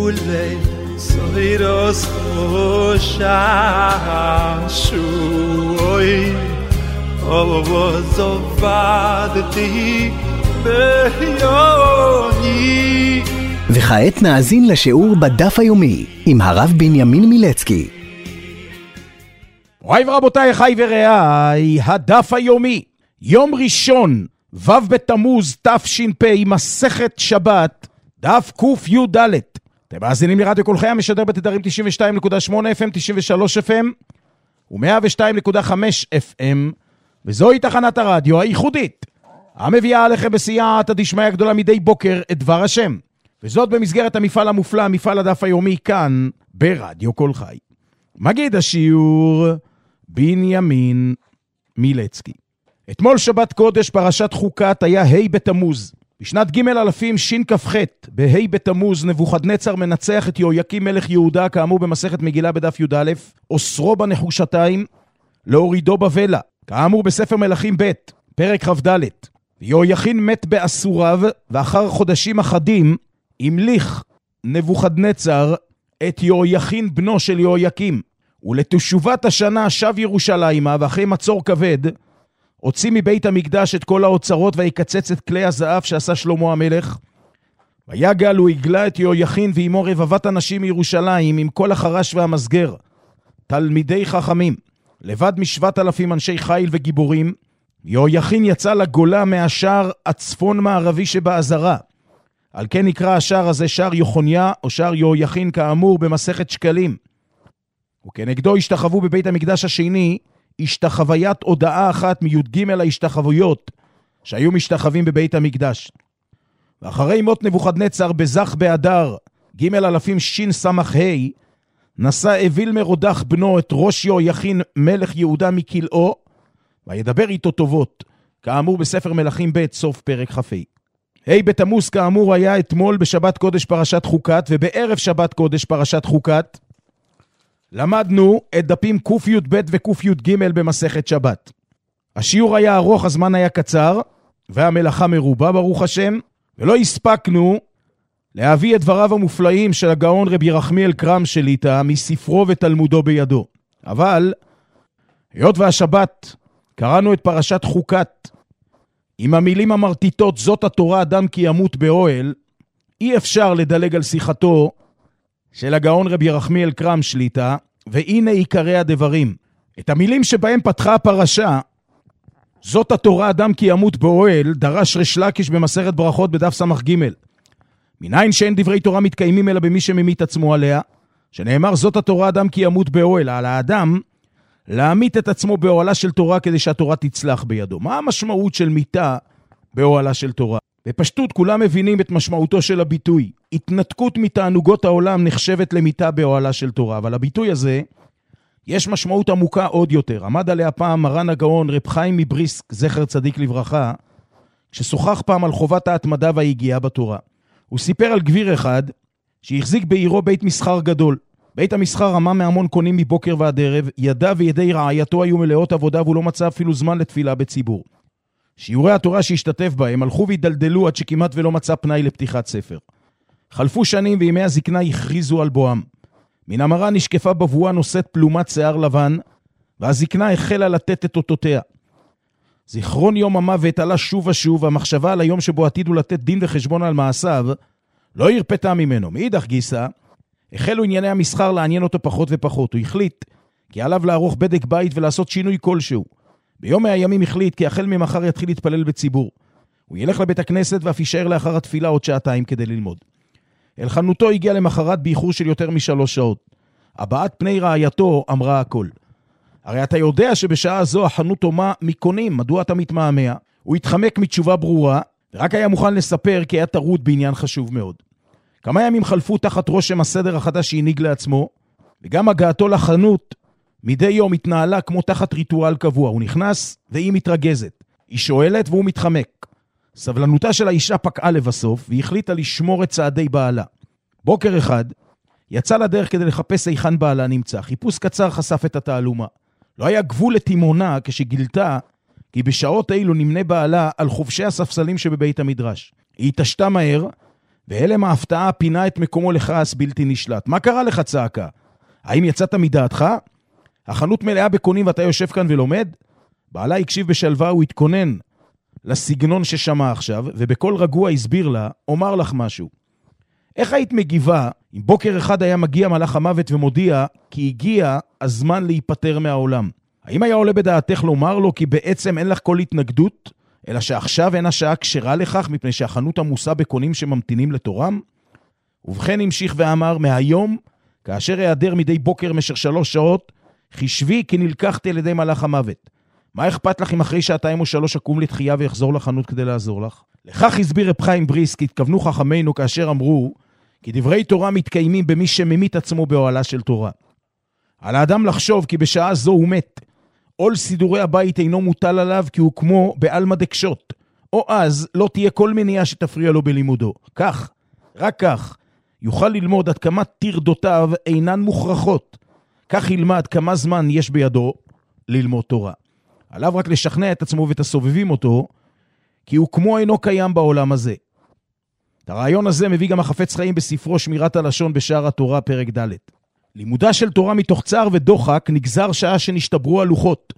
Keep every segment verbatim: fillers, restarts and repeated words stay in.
kule soiros shashui ozovadti beyoni. וכעת נאזין לשיעור בדף היומי עם הרב בנימין מילצקי. מוריי ורבותיי, חי ורעי, הדף היומי, יום ראשון, ו' בתמוז תש"פ, מסכת שבת, דף ק"ד. אתם מאזינים לרדיו כל חי המשדר בתדרים תשעים ושתיים נקודה שמונה אף אם, תשעים ושלוש אף אם ו-מאה ושתיים נקודה חמש אף אם, וזוהי תחנת הרדיו הייחודית המביאה עליכם בסייעתא דשמיא הגדולה מדי בוקר את דבר השם, וזאת במסגרת המפעל המופלא, מפעל הדף היומי, כאן ברדיו כל חי. מגיד השיעור בנימין מילצקי. אתמול שבת קודש פרשת חוקת היה ה' בתמוז. בשנת ג' אלפים שכ"ח, בה' בתמוז, נבוכדנצר מנצח את יהויקים מלך יהודה, כאמור במסכת מגילה בדף י"א, אוסרו בנחושתיים, להורידו בבלה, כאמור בספר מלכים ב', פרק כ"ד. יהויכין מת באסוריו, ואחר חודשים אחדים המליך נבוכדנצר את יהויכין בנו של יהויקים, ולתשובת השנה שב ירושלימה, ואחרי מצור כבד הוציא מבית המקדש את כל האוצרות ויקצץ את כלי הזהב שעשה שלמה המלך. ויגל הוא הגלה את יהויכין ועמו רבבת אנשים מירושלים עם כל החרש והמסגר, תלמידי חכמים, לבד משבעת אלפים אנשי חיל וגיבורים. יהויכין יצא לגולה מהשער הצפון מערבי שבעזרה, על כן נקרא השער הזה שער יוחניה או שער יהויכין, כאמור במסכת שקלים. וכנגדו השתחוו בבית המקדש השני השתחוויית הודעה אחת מי"ג ההשתחוויות שהיו משתחווים בבית המקדש. ואחרי מות נבוכדנצר בזך באדר ג' אלפים שס"ה, נשא אביל מרודח בנו את ראש יהויכין מלך יהודה מכלאו, וידבר איתו טובות, כאמור בספר מלכים ב' סוף פרק כ"ה. ה' בתמוז כאמור היה אתמול בשבת קודש פרשת חוקת, ובערב שבת קודש פרשת חוקת למדנו את דפים ק"י"ב וק"י"ג במסכת שבת. השיעור היה ארוך, הזמן היה קצר, והמלאכה מרובה ברוך השם, ולא הספקנו להביא את דבריו המופלאים של הגאון רבי ירחמיאל קרם שליט"א מספרו ותלמודו בידו. אבל היות והשבת קראנו את פרשת חוקת עם המילים המרטיטות זאת התורה אדם כי ימות באוהל, אי אפשר לדלג על שיחתו של הגאון רבי ירחמיאל קרם שליט"א, והנה עיקרי הדברים. את המילים שבהם פתחה הפרשה, זאת התורה אדם כי ימות באוהל, דרש ריש לקיש במסכת ברכות בדף סמך ג'. מניין שאין דברי תורה מתקיימים אלא במי שממית עצמו עליה, שנאמר זאת התורה אדם כי ימות באוהל, על האדם להמית את עצמו באוהלה של תורה כדי שהתורה תצלח בידו. מה המשמעות של מיתה באוהלה של תורה? בפשטות כולם מבינים את משמעותו של הביטוי. התנתקות מתענוגות העולם נחשבת למיתה באוהלה של תורה, אבל הביטוי הזה יש משמעות עמוקה עוד יותר. עמד עליה פעם מרן הגאון רב חיים מבריסק, זכר צדיק לברכה, כששוחח פעם על חובת ההתמדה והיגיעה בתורה. הוא סיפר על גביר אחד שהחזיק בעירו בית מסחר גדול. בית המסחר רמה מהמון קונים מבוקר ועד ערב, ידיו וידי רעייתו היו מלאות עבודה והוא לא מצא אפילו זמן לתפילה בציבור. שיעורי התורה שהשתתף בהם הלכו והדלדלו עד שכמעט ולא מצא פנאי לפתיחת ספר. חלפו שנים וימי הזקנה הכריזו על בוהם. מן המראה נשקפה בבואה נושאת פלומת שיער לבן, והזקנה החלה לתת את אותותיה. זיכרון יום המוות עלה שוב ושוב, המחשבה על היום שבו עתידו לתת דין וחשבון על מעשיו לא הרפתה ממנו. מאידך גיסא, החלו ענייני המסחר לעניין אותו פחות ופחות. הוא החליט כי עליו לערוך בדק בית ולעשות שינוי כלשהו. ביום מהימים החליט כי החל ממחר יתחיל להתפלל בציבור. הוא ילך לבית הכנסת ואף יישאר לאחר התפילה עוד שעתיים כדי ללמוד. אל חנותו הגיע למחרת באיחור של יותר משלוש שעות. הבעת פני רעייתו אמרה הכל. הרי אתה יודע שבשעה זו החנות הומה מקונים, מדוע אתה מתמהמה? הוא התחמק מתשובה ברורה, ורק היה מוכן לספר כי היה טרוד בעניין חשוב מאוד. כמה ימים חלפו תחת רושם הסדר החדש שהנהיג לעצמו, וגם הגעתו לחנות מדי יום התנהלה כמו תחת ריטואל קבוע. הוא נכנס והיא מתרגזת. היא שואלת והוא מתחמק. סבלנותה של האישה פקעה לבסוף, והיא החליטה לשמור את צעדי בעלה. בוקר אחד, יצא לדרך כדי לחפש היכן בעלה נמצא. חיפוש קצר חשף את התעלומה. לא היה גבול לתימונה כשגילתה כי בשעות אילו נמנה בעלה על חובשי הספסלים שבבית המדרש. היא התעשתה מהר, והלם ההפתעה פינה את מקומו לכעס בלתי נשלט. מה קרה לך, צעקה? האם יצאת מדעתך? החנות מלאה בקונים ואתה יושב כאן ולומד? בעלה הקשיב בשלווה, הוא התכונן לסגנון ששמע עכשיו, ובכל רגוע הסביר לה, אומר לך משהו. איך היית מגיבה אם בוקר אחד היה מגיע מלאך המוות ומודיע כי הגיע הזמן להיפטר מהעולם? האם היה עולה בדעתך לומר לו כי בעצם אין לך כל התנגדות, אלא שעכשיו אין השעה כשרה לכך מפני שהחנות עמוסה בקונים שממתינים לתורם? ובכן המשיך ואמר, מהיום, כאשר היעדר מדי בוקר במשך שלוש שעות, חשבי כי נלקחתי על ידי מלאך המוות. מה אכפת לך אם אחרי שעתיים או שלוש אקום לתחייה ויחזור לחנות כדי לעזור לך? לכך הסביר רב חיים בריסק, התכוונו חכמינו כאשר אמרו, כי דברי תורה מתקיימים במי שממית עצמו באוהלה של תורה. על האדם לחשוב כי בשעה זו הוא מת, עול סידורי הבית אינו מוטל עליו כי הוא כמו בעלמא דקשות, או אז לא תהיה כל מניעה שתפריע לו בלימודו. כך, רק כך, יוכל ללמוד עד כמה תרדותיו אינן מוכרחות. כך ילמד כמה זמן יש בידו ללמוד תורה. עליו רק לשכנע את עצמו ואת הסובבים אותו, כי הוא כמו אינו קיים בעולם הזה. את הרעיון הזה מביא גם החפץ חיים בספרו שמירת הלשון בשער התורה פרק ד'. לימודה של תורה מתוך צער ודוחק נגזר שעה שנשתברו הלוחות.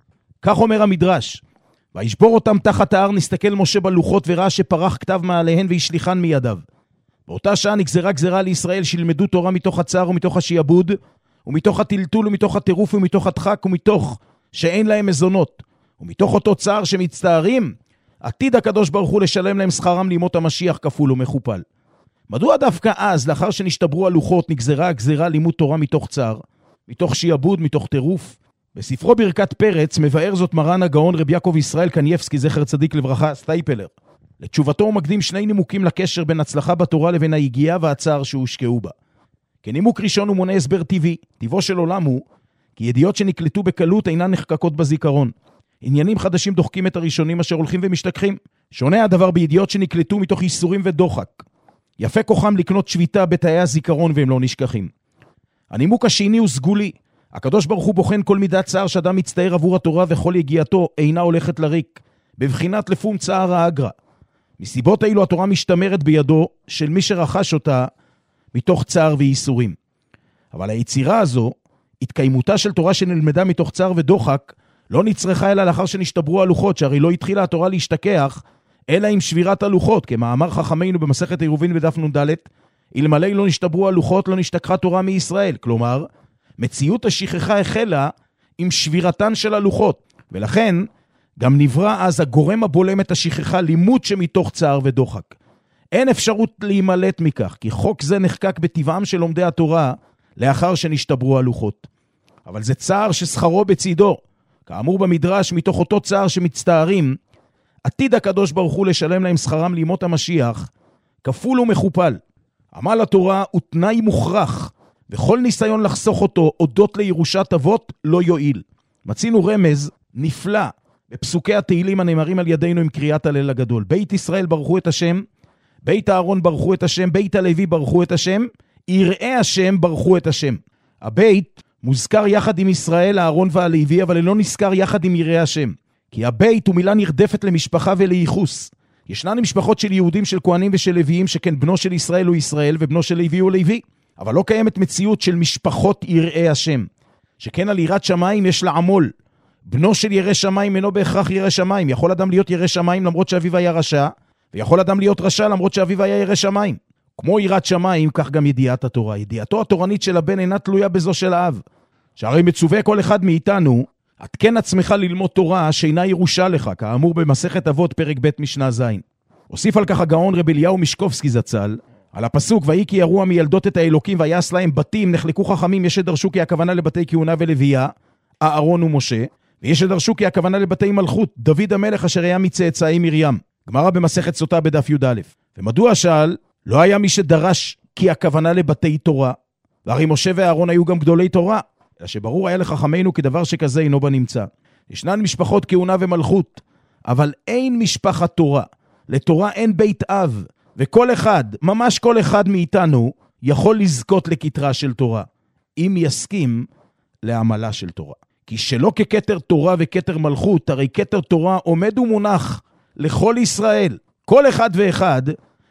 כך אומר המדרש. וישבור אותם תחת ההר, נסתכל משה בלוחות וראה שפרח כתב מעליהן וישליחן מידיו. באותה שעה נגזרה גזרה לישראל שילמדו תורה מתוך הצער ומתוך השיעבוד, ומתוך הטלטול ומתוך הטירוף ומתוך הדחק ומתוך שאין להם מזונות. ומתוך אותו צער שמצטערים, עתיד הקדוש ברוך הוא לשלם להם שכרם לימות המשיח כפול ומכופל. מדוע דווקא אז, לאחר שנשתברו הלוחות, נגזרה הגזרה לימוד תורה מתוך צער, מתוך שיעבוד, מתוך טירוף? בספרו ברכת פרץ מבאר זאת מרן הגאון רב יעקב ישראל קנייבסקי זכר צדיק לברכה סטייפלר. לתשובתו הוא מקדים שני נימוקים לקשר בין הצלחה בתורה לבין היגיעה והצער שהושקעו בה. כנימוק ראשון הוא מונה הסבר טבעי. טבעו של עולם הוא כי ידיעות שנקלטו בקלות אינן נחקקות בזיכרון. עניינים חדשים דוחקים את הראשונים אשר הולכים ומשתכחים. שונה הדבר בידיעות שנקלטו מתוך ייסורים ודוחק. יפה כוחם לקנות שביתה בתאי הזיכרון והם לא נשכחים. הנימוק השני הוא סגולי. הקדוש ברוך הוא בוחן כל מידת צער שאדם מצטער עבור התורה וכל יגיעתו אינה הולכת לריק, בבחינת לפום צער האגרה. מסיבות האלו התורה משתמרת בידו של מי שרכש אותה מתוך צער וייסורים. אבל היצירה הזו, התקיימותה של תורה שנלמדה מתוך צער ודוחק, לא נצרכה אלא לאחר שנשתברו הלוחות, שהרי לא התחילה התורה להשתכח, אלא עם שבירת הלוחות, כמאמר חכמינו במסכת עירובין בדף נ"ד, אלמלא לא נשתברו הלוחות לא נשתכחה תורה מישראל. כלומר, מציאות השכחה החלה עם שבירתן של הלוחות, ולכן גם נברא אז הגורם הבולם את השכחה, לימוד שמתוך צער ודוחק. אין אפשרות להימלט מכך, כי חוק זה נחקק בטבעם של לומדי התורה לאחר שנשתברו הלוחות. אבל זה צער ששכרו בצידו. כאמור במדרש, מתוך אותו צער שמצטערים, עתיד הקדוש ברוך הוא לשלם להם שכרם לימות המשיח, כפול ומכופל. עמל התורה הוא תנאי מוכרח, וכל ניסיון לחסוך אותו אודות לירושת אבות לא יועיל. מצינו רמז נפלא בפסוקי התהילים הנאמרים על ידינו עם קריאת הליל הגדול. בית ישראל ברכו את השם, בית הארון ברכו את השם, בית הלוי ברכו את השם, יראי השם ברכו את השם. הבית מוזכר יחד עם ישראל, הארון והלוי, אבל לא נזכר יחד עם יראי השם. כי הבית הוא מילה נרדפת למשפחה ולייחוס. ישנן משפחות של יהודים, של כהנים ושל לוויים, שכן בנו של ישראל הוא ישראל ובנו של לוי הוא לוי. אבל לא קיימת מציאות של משפחות יראי השם. שכן על יראת שמיים יש לעמול. בנו של ירא שמיים אינו בהכרח ירא שמיים. יכול אדם להיות ירא שמיים למרות שאביו היה רשע, ויכול אדם להיות רשע למרות שאביו היה ירא שמיים. כמו יראת שמיים, כך גם ידיעת התורה. ידיעתו התורנית של הבן אינה תלויה בזו של האב. שהרי מצווה כל אחד מאיתנו, התקן עצמך ללמוד תורה שאינה ירושה לך, כאמור במסכת אבות פרק ב' משנה ז'. הוסיף על כך הגאון רב אליהו משקובסקי זצ"ל, על הפסוק, ויהי כי יראו המילדות את האלוקים ויעש להם בתים, נחלקו חכמים, יש שדרשו כי הכוונה לבתי כהונה ולוויה, אהרון ומשה, ויש שדרשו כי הכוונה לבתי מלכות, דוד המלך אשר היה מצאצאי מרים. גמרא במסכת סוטה בדף י"א. ומדוע שאל? לא היה מי שדרש כי הכוונה לבתי תורה, והרי משה ואהרון היו גם גדולי תורה, אלא שברור היה לחכמינו כדבר שכזה אינו בנמצא. ישנן משפחות כהונה ומלכות, אבל אין משפחת תורה. לתורה אין בית אב, וכל אחד, ממש כל אחד מאיתנו, יכול לזכות לכתרה של תורה, אם יסכים לעמלה של תורה. כי שלא ככתר תורה וכתר מלכות, הרי כתר תורה עומד ומונח לכל ישראל. כל אחד ואחד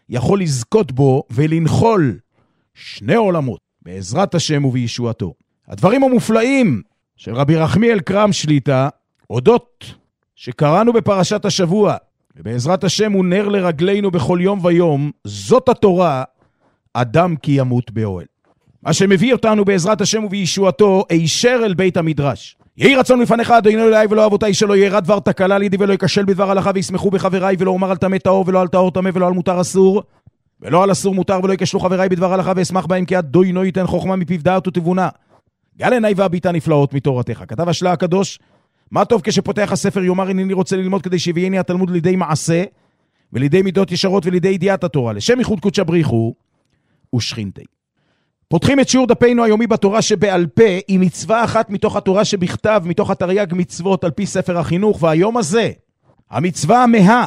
יכול לזכות בו ולנחול שני עולמות, בעזרת השם ובישועתו. הדברים המופלאים של רבי רחמיאל קרם שליטה, אודות שקראנו בפרשת השבוע, ובעזרת השם הוא נר לרגלינו בכל יום ויום, זאת התורה, אדם כי ימות באוהל. מה שמביא אותנו בעזרת השם ובישועתו, הישר אל בית המדרש. יהי רצון לפניך, אדוני אלוהי ולא אבותיי, שלא ירא דבר תקלה לידי ולא ייכשל בדבר הלכה וישמחו בחבריי, ולא אומר על טמא טהור ולא על טהור טמא ולא על מותר אסור, ולא על אסור מותר ולא ייכשלו חבריי בדבר הלכה ואשמח בהם, כי אדוני ייתן חוכמה מפיו דעת ותבונה. גל עיני והביטה נפלאות מתורתך. כתב השלה הקדוש, מה טוב כשפותח הספר יאמר הנני רוצה ללמוד כדי שיביאני התלמוד לידי מעשה ולידי מידות ישרות ולידי ידיעת התורה, לשם ייחוד קודשא בריחו ושכינתי. פותחים את שיעור דפינו היומי בתורה שבעל פה עם מצווה אחת מתוך התורה שבכתב, מתוך התרי"ג מצוות על פי ספר החינוך, והיום הזה, המצווה המאה,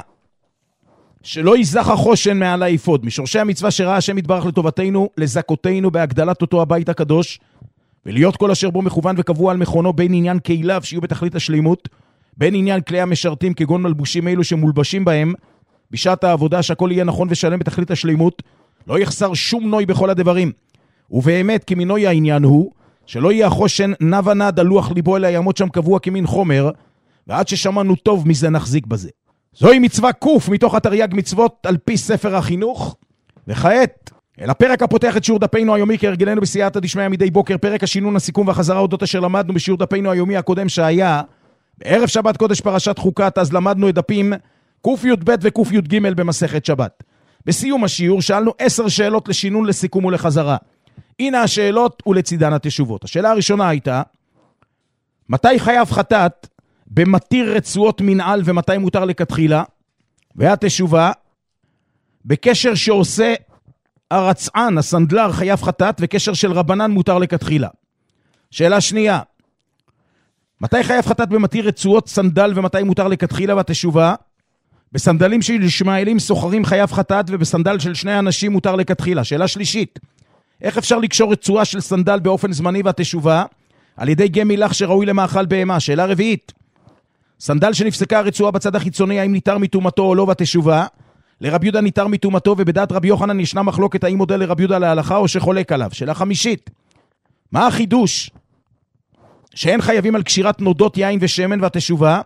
שלא יזך החושן מעל האפוד, משורשי המצווה שראה השם יתברך לטובתנו, לזכותנו בהגדלת אותו הבית הקדוש, ולהיות כל אשר בו מכוון וקבוע על מכונו, בין עניין קהיליו שיהיו בתכלית השלימות, בין עניין כלי המשרתים כגון מלבושים אלו שמולבשים בהם, בשעת העבודה שהכל יהיה נכון ושלם בתכלית השלימות, לא יחסר שום נוי בכל הדברים. ובאמת כמינוי העניין הוא, שלא יהיה החושן נב נד על לוח ליבו, אלא יעמוד שם קבוע כמין חומר, ועד ששמענו טוב מזה נחזיק בזה. זוהי מצווה קוף מתוך התרי"ג מצוות על פי ספר החינוך, וכעת אל הפרק הפותח את שיעור דפינו היומי כהרגלנו בסייעתא דשמיא מדי בוקר, פרק השינון, הסיכום והחזרה אודות אשר למדנו בשיעור דפינו היומי הקודם שהיה בערב שבת קודש פרשת חוקת. אז למדנו את דפים ק"י"ב וק"י"ג במסכת שבת. בסיום השיעור שאלנו עשר שאלות לשינון, לסיכום ולחזרה. הנה השאלות ולצידן התשובות. השאלה הראשונה הייתה, מתי חייב חטאת במתיר רצועות מנעל ומתי מותר לכתחילה? והתשובה, בקשר שעושה הרצען, הסנדלר, חייב חטאת, וקשר של רבנן מותר לכתחילה. שאלה שנייה, מתי חייב חטאת במתיר רצועות סנדל ומתי מותר לכתחילה? והתשובה, בסנדלים של ישמעאלים סוחרים חייב חטאת, ובסנדל של שני אנשים מותר לכתחילה. שאלה שלישית, איך אפשר לקשור רצועה של סנדל באופן זמני? והתשובה, על ידי גמילח שראוי למאכל בהמה. שאלה רביעית, סנדל שנפסקה הרצועה בצד החיצוני, האם ניתר מטומאתו או לא? והתשובה, לרבי יהודה ניתר מטומאתו, ובדעת רבי יוחנן ישנה מחלוקת האם מודה לרבי יהודה להלכה או שחולק עליו. שאלה חמישית, מה החידוש שאין חייבים על קשירת נודות יין ושמן? והתשובה,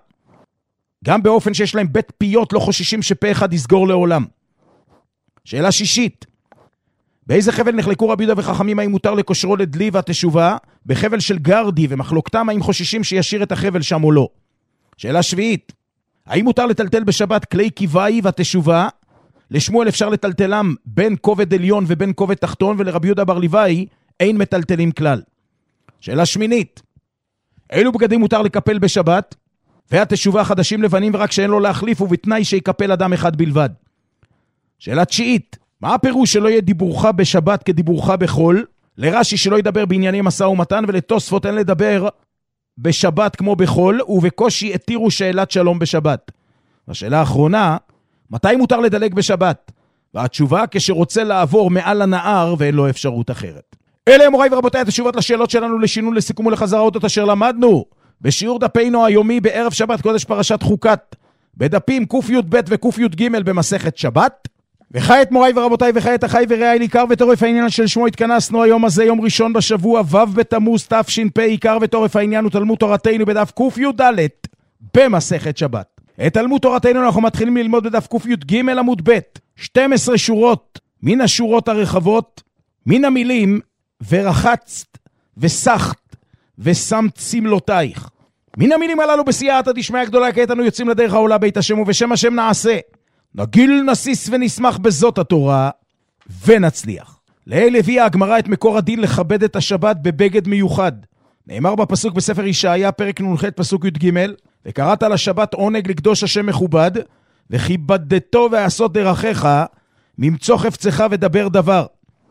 גם באופן שיש להם בית פיות לא חוששים שפה אחד יסגור לעולם. שאלה שישית, באיזה חבל נחלקו רבי יהודה וחכמים האם מותר לקושרו לדלי? והתשובה, בחבל של גרדי, ומחלוקתם האם חוששים שישיר את החבל שם או לא. שאלה שביעית, האם מותר לטלטל בשבת כלי קיוואי? והתשובה, לשמואל אפשר לטלטלם בין כובד עליון ובין כובד תחתון, ולרבי יהודה בר לוואי אין מטלטלים כלל. שאלה שמינית, אילו בגדים מותר לקפל בשבת? והתשובה, חדשים לבנים ורק שאין לו להחליף, ובתנאי שיקפל אדם אחד בלבד. שאלה תשיעית, מה הפירוש שלא יהיה דיבורך בשבת כדיבורך בחול? לרש"י שלא ידבר בענייני משא ומתן, ולתוספות אין לדבר בשבת כמו בחול, ובקושי התירו שאלת שלום בשבת. והשאלה האחרונה, מתי מותר לדלג בשבת? והתשובה, כשרוצה לעבור מעל הנהר ואין לו אפשרות אחרת. אלה הם מוריי ורבותיי התשובות לשאלות שלנו לשינון, לסיכום ולחזרה אודות אשר למדנו בשיעור דפינו היומי בערב שבת קודש פרשת חוקת, בדפים ק"י"ב וק"י"ג במסכת שבת. וכעת מוריי ורבותיי, וכעת אחי ורעי, עיקר ותורף העניין של שמו התכנסנו היום הזה, יום ראשון בשבוע, ו' בתמוז תש"פ. עיקר ותורף העניין הוא תלמוד תורתנו בדף ק"י"ד במסכת שבת. את תלמוד תורתנו אנחנו מתחילים ללמוד בדף ק"י"ג עמוד ב', שתים עשרה שורות מן השורות הרחבות, מן המילים ורחצת וסחת ושמת סמלותייך. מן המילים הללו בסייעתא דשמיא גדולה, כעת אנו יוצאים לדרך העולה בית השם, ובשם השם נעשה, נגיל, נסיס ונשמח בזאת התורה ונצליח. לעיל הביאה הגמרא את מקור הדין לכבד את השבת בבגד מיוחד. נאמר בפסוק בספר ישעיה פרק נ"ח פסוק י"ג, וקראת לשבת עונג לקדוש השם מכובד, וכיבדתו ועשות דרכיך, ממצוא חפצך ודבר דבר.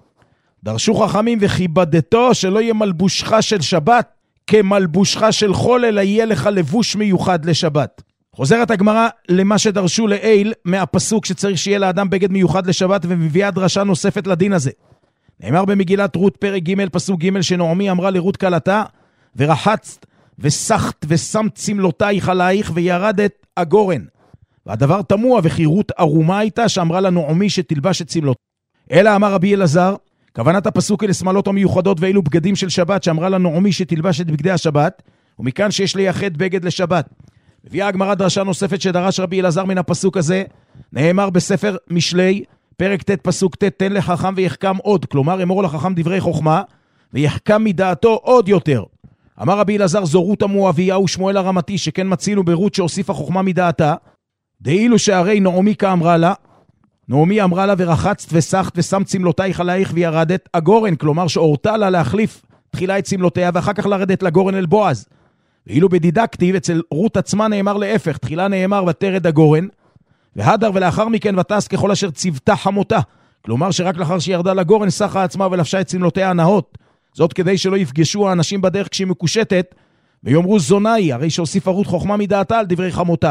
דרשו חכמים, וכיבדתו שלא יהיה מלבושך של שבת כמלבושך של חול, אלא יהיה לך לבוש מיוחד לשבת. חוזרת הגמרא למה שדרשו לעיל מהפסוק שצריך שיהיה לאדם בגד מיוחד לשבת, ומביאה דרשה נוספת לדין הזה. נאמר במגילת רות פרק ג' פסוק ג', שנעמי אמרה לרות כלתה, ורחצת וסחת ושמת סמלותייך עלייך וירדת הגורן. והדבר תמוה וכי רות ערומה הייתה שאמרה לה נעמי שתלבש את צמלות. אלא אמר רבי אלעזר, כוונת הפסוק אלה שמלות המיוחדות ואילו בגדים של שבת שאמרה לה נעמי שתלבש את בגדי השבת, ומכאן שיש לייחד בגד לשבת. מביאה הגמרא דרשה נוספת שדרש רבי אלעזר מן הפסוק הזה, נאמר בספר משלי, פרק ט' פסוק ט', תן לחכם ויחכם עוד, כלומר אמור לחכם דברי חוכמה, ויחכם מדעתו עוד יותר. אמר רבי אלעזר זו רות המואביה ושמואל הרמתי, שכן מצינו ברות שהוסיפה חוכמה מדעתה, דאילו שהרי נעמי כאמרה לה, נעמי אמרה לה ורחצת וסחת ושם צמלותייך עלייך וירדת הגורן, כלומר שאורתה לה להחליף תחילה את צמלותיה ואחר כך לרדת לגורן אל בועז. ואילו בדידקטיב אצל רות עצמה נאמר להפך, תחילה נאמר ותרד הגורן, והדר ולאחר מכן ותעש ככל אשר צוותה חמותה, כלומר שרק לאחר שירדה לגורן סחה עצמה ולבשה את צמלותיה הנאות, זאת כדי שלא יפגשו האנשים בדרך כשהיא מקושטת, ויאמרו זונאי, הרי שהוסיפה רות חוכמה מדעתה על דברי חמותה.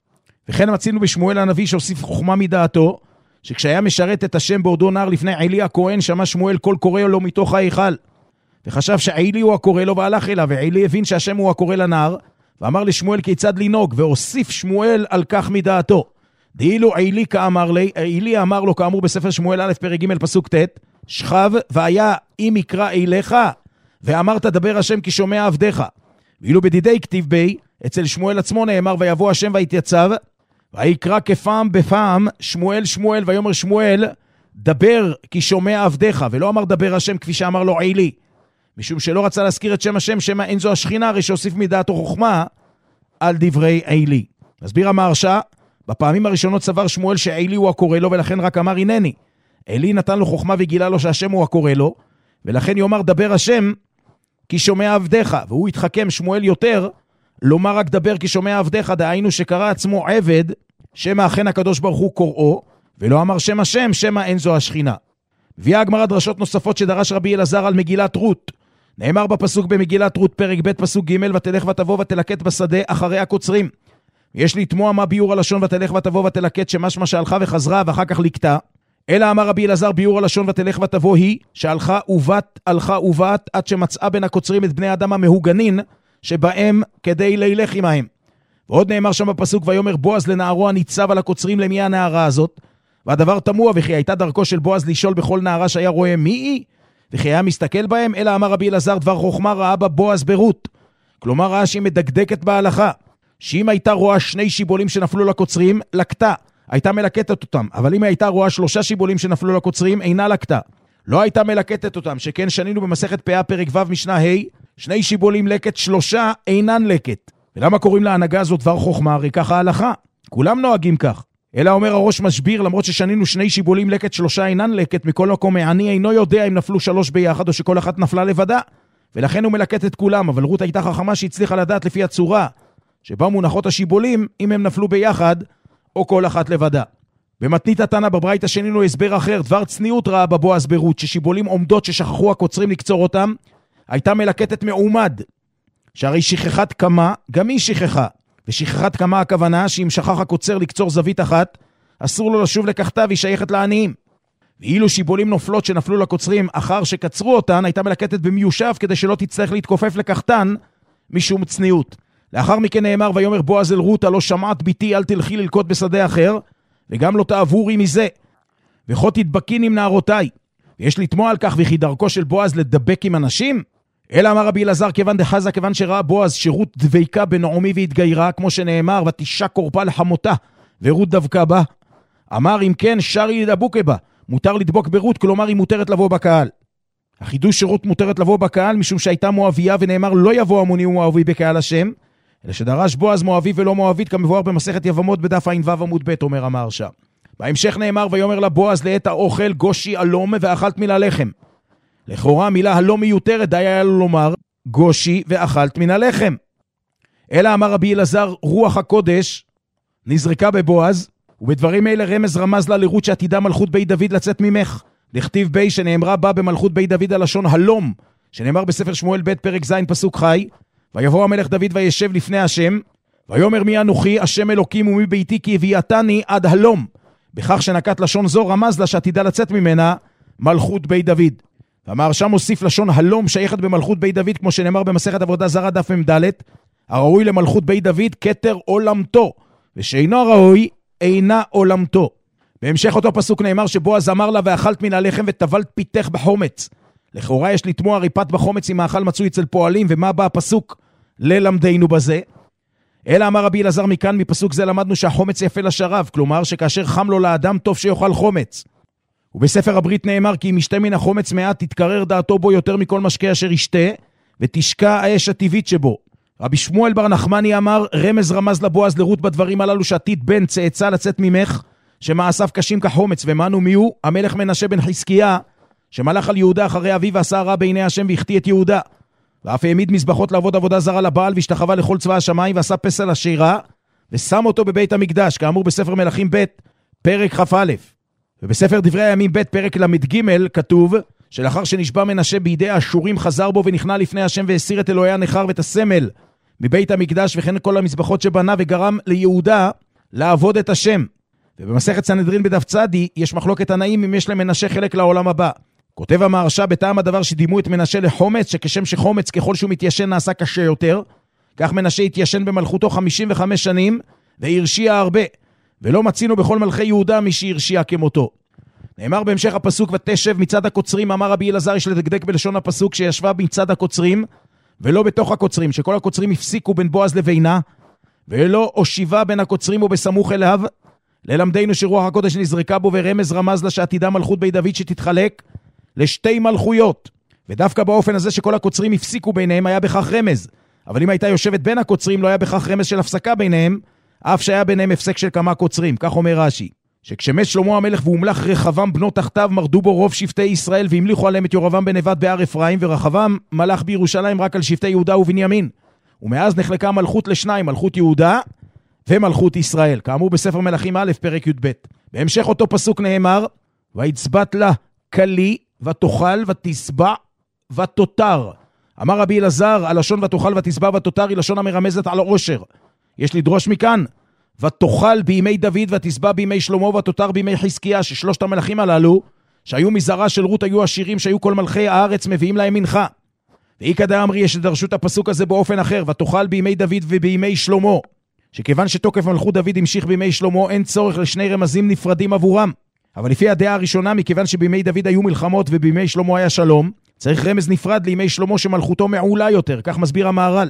וכן מצינו בשמואל הנביא שהוסיף חוכמה מדעתו, שכשהיה משרת את השם בעודו נער לפני עלי הכהן, שמע שמואל קול קורא לו מתוך ההיכל, וחשב שעלי הוא הקורא לו והלך אליו, ועלי הבין שהשם הוא הקורא לנער, ואמר לשמואל כיצד לנהוג, והוסיף שמואל על כך מדעתו. דאילו עלי כאמר לי, עלי אמר לו כאמור בספר שמואל א' פרק ג' פסוק ט', שכב והיה אם יקרא אליך, ואמרת דבר השם כי שומע עבדך. ואילו בדידי כתיב בי, אצל שמואל עצמו נאמר ויבוא השם ויתייצב, ויקרא כפעם בפעם שמואל שמואל, ויאמר שמואל דבר כי שומע עבדך, ולא אמר דבר השם כפי שאמר לו עלי, משום שלא רצה להזכיר את שם השם, שמה אין זו השכינה, הרי שהוסיף מדעתו חוכמה על דברי עלי. מסביר המהרש"א, בפעמים הראשונות סבר שמואל שעלי הוא הקורא לו, ולכן רק אמר הנני. עלי נתן לו חוכמה וגילה לו שהשם הוא הקורא לו, ולכן יאמר דבר השם כי שומע עבדך, והוא התחכם שמואל יותר, לומר רק דבר כי שומע עבדך, דהיינו שקרא עצמו עבד, שמה אכן הקדוש ברוך הוא קוראו, ולא אמר שם השם, שמה אין זו השכינה. הביאה הגמרא דרשות נוספות שדרש רבי אלעזר על מגילת רות. נאמר בפסוק במגילת רות פרק ב' פסוק ג' ותלך ותבוא ותלקט בשדה אחרי הקוצרים. יש לתמוע מה ביור הלשון ותלך ותבוא ותלקט, שמשמע שהלכה וחזרה ואחר כך לקטה. אלא אמר רבי אלעזר ביור הלשון ותלך ותבוא היא שהלכה ובת הלכה ובת עד שמצאה בין הקוצרים את בני אדם המהוגנין שבהם כדי לילך עמהם. ועוד נאמר שם בפסוק ויאמר בועז לנערו הניצב על הקוצרים למי הנערה הזאת, והדבר תמוה וכי הייתה דרכו של בועז לשאול בכל נערה שהיה רואה מי היא וכי היה מסתכל בהם, אלא אמר רבי אלעזר דבר חוכמה ראה בה בועז ברות, כלומר ראה שהיא מדקדקת בהלכה, שאם הייתה רואה שני שיבולים שנפלו לקוצרים לקטה, הייתה מלקטת אותם, אבל אם הייתה רואה שלושה שיבולים שנפלו לקוצרים אינה לקטה, לא הייתה מלקטת אותם, שכן שנינו במסכת פאה פרק ו' משנה ה', שני שיבולים לקט שלושה אינן לקט. ולמה קוראים להנהגה הזאת דבר חוכמה? הרי ככה ההלכה, כולם נוהגים כך. אלא אומר הראש משביר, למרות ששנינו שני שיבולים לקט שלושה אינן לקט, מכל מקום העני אינו יודע אם נפלו שלוש ביחד או שכל אחת נפלה לבדה, ולכן הוא מלקט את כולם. אבל רות הייתה חכמה שהצליחה לדעת לפי הצורה שבה מונחות השיבולים אם הם נפלו ביחד או כל אחת לבדה. במתנית התנא בברייתא שנינו הסבר אחר, דבר צניעות ראה בבועז ברות, ששיבולים עומדות ששכחו הקוצרים לקצור אותם, הייתה מלקטת מעומד, שהרי שכחת כמה גם היא שכחה, ושכחת כמה הכוונה שאם שכח הקוצר לקצור זווית אחת אסור לו לשוב לקחתה והיא שייכת לעניים. ואילו שיבולים נופלות שנפלו לקוצרים אחר שקצרו אותן הייתה מלקטת במיושב כדי שלא תצטרך להתכופף לקחתן משום צניעות. לאחר מכן נאמר ויאמר בועז אל רות הלא שמעת ביתי אל תלכי ללקוט בשדה אחר וגם לא תעבורי מזה וכה תדבקין עם נערותיי. ויש לתמוע על כך וכי דרכו של בועז לדבק עם אנשים, אלא אמר רבי אלעזר כיוון דחזה, כיוון שראה בועז שרות דביקה בנעמי והתגיירה כמו שנאמר ותישה קורפה לחמותה ורות דבקה בה, אמר אם כן שרי לדבוק בה, מותר לדבוק ברות, כלומר היא מותרת לבוא בקהל. החידוש שרות מותרת לבוא בקהל משום שהייתה מואביה ונאמר לא יבוא המוני ומואבי בקהל השם, אלא שדרש בועז מואבי ולא מואבית כמבואר במסכת יבמות בדף עין ו' עמוד ב', אומר המהרש"א. בהמשך נאמר ויאמר לה בועז לעת האוכל גושי אלום ואכלת מן הלחם. לכאורה המילה הלא מיותרת די היה לו לומר גושי ואכלת מן הלחם. אלא אמר רבי אלעזר רוח הקודש נזרקה בבועז, ובדברים אלה רמז רמז לה לרות שעתידה מלכות בית דוד לצאת ממך. לכתיב בי שנאמרה בה במלכות בית דוד הלשון הלום, שנאמר בספר שמואל ב' פרק ז' פסוק חי, ויבוא המלך דוד וישב לפני השם, ויאמר מי אנוכי השם אלוקים ומי ביתי כי הביאתני עד הלום. בכך שנקט לשון זו רמז לה שעתידה לצאת ממנה מלכות בית דוד. והמהרש"א מוסיף לשון הלום שייכת במלכות בית דוד כמו שנאמר במסכת עבודה זרה דף מ"ד, הראוי למלכות בית דוד כתר עולמתו, ושאינו ראוי אינה עולמתו. בהמשך אותו פסוק נאמר שבועז אמר לה, ואכלת מן הלחם וטבלת פיתך בחומץ. לכאורה יש לתמוע ריפת בחומץ אם האכל מצוי אצל פועלים, ומה בא הפסוק ללמדנו בזה? אלא אמר רבי אלעזר, מכאן מפסוק זה למדנו שהחומץ יפה לשרב, כלומר שכאשר חם לו לאדם טוב שיאכל חומץ. ובספר הברית נאמר כי אם ישתה מן החומץ מעט תתקרר דעתו בו יותר מכל משקה אשר ישתה, ותשקע האש הטבעית שבו. רבי שמואל בר נחמני אמר, רמז רמז לבועז לרות בדברים הללו שעתיד בן צאצא לצאת ממך, שמעשיו קשים כחומץ, ומנו מי הוא? המלך מנשה בן חזקיה, שמלך על יהודה אחרי אביו ועשה רע בעיני השם והחטיא את יהודה. ואף העמיד מזבחות לעבוד עבודה זרה לבעל, והשתחווה לכל צבא השמיים, ועשה פסל אשירה, ושם אותו בבית המקדש, כאמור בספר מלכים ב' פרק כ"א. ובספר דברי הימים ב' פרק למ"ג כתוב, שלאחר שנשבע מנשה בידי האשורים חזר בו ונכנע לפני השם והסיר את אלוהי הנכר ואת הסמל מבית המקדש וכן כל המזבחות שבנה, וגרם ליהודה לעבוד את השם. ובמסכת סנהדרין בדף צדי יש מחלוקת תנאים אם יש למנשה חלק לעולם הבא. כותב המהרש"א בטעם הדבר שדימו את מנשה לחומץ, שכשם שחומץ ככל שהוא מתיישן נעשה קשה יותר, כך מנשה התיישן במלכותו חמישים וחמש שנים והרשיע הרבה, ולא מצינו בכל מלכי יהודה מי שהרשיע כמותו. נאמר בהמשך הפסוק, ותשב מצד הקוצרים, אמר רבי אלעזר, יש לדקדק בלשון הפסוק שישבה מצד הקוצרים ולא בתוך הקוצרים, שכל הקוצרים הפסיקו בין בועז לבינה, ולא הושיבה בין הקוצרים ובסמוך אליו, ללמדנו שרוח הקודש נזרקה בו, ורמז רמז לה שעתידה מלכות בית דוד שתתחלק לשתי מלכויות. ודווקא באופן הזה שכל הקוצרים הפסיקו ביניהם היה בכך רמז, אבל אם הייתה יושבת בין הקוצרים לא היה בכך רמז של הפסקה ביניהם, אף שהיה ביניהם הפסק של כמה קוצרים. כך אומר רש"י, שכשמת שלמה המלך והומלך רחבם בנו תחתיו, מרדו בו רוב שבטי ישראל והמליכו עליהם את ירבעם בן נבט בהר אפרים, ורחבעם מלך בירושלים רק על שבטי יהודה ובנימין. ומאז נחלקה המלכות לשניים, מלכות יהודה ומלכות ישראל, כאמור בספר מלכים א' פרק י"ב. בהמשך אותו פסוק נאמר, ויצבת לה כלי ותאכל ותשבע ותותר. אמר רבי אלעזר, הלשון ותאכל ותשבע ותותר היא לשון המרמזת על העושר. יש לדרוש מכאן, ותאכל בימי דוד ותשבע בימי שלמה ותותר בימי חזקיה, ששלושת המלכים הללו שהיו מזרעה של רות היו עשירים, שהיו כל מלכי הארץ מביאים להם מנחה. ואי כדאי אמרי, יש לדרשות הפסוק הזה באופן אחר, ותאכל בימי דוד ובימי שלמה, שכיוון שתוקף מלכות דוד המשיך בימי שלמה, אין צורך לשני רמזים נפרדים עבורם. אבל לפי הדעה הראשונה, מכיוון שבימי דוד היו מלחמות ובימי שלמה היה שלום, צריך רמז נפרד לימי שלמה שמלכותו מעולה יותר, כך מסביר המהר"ל.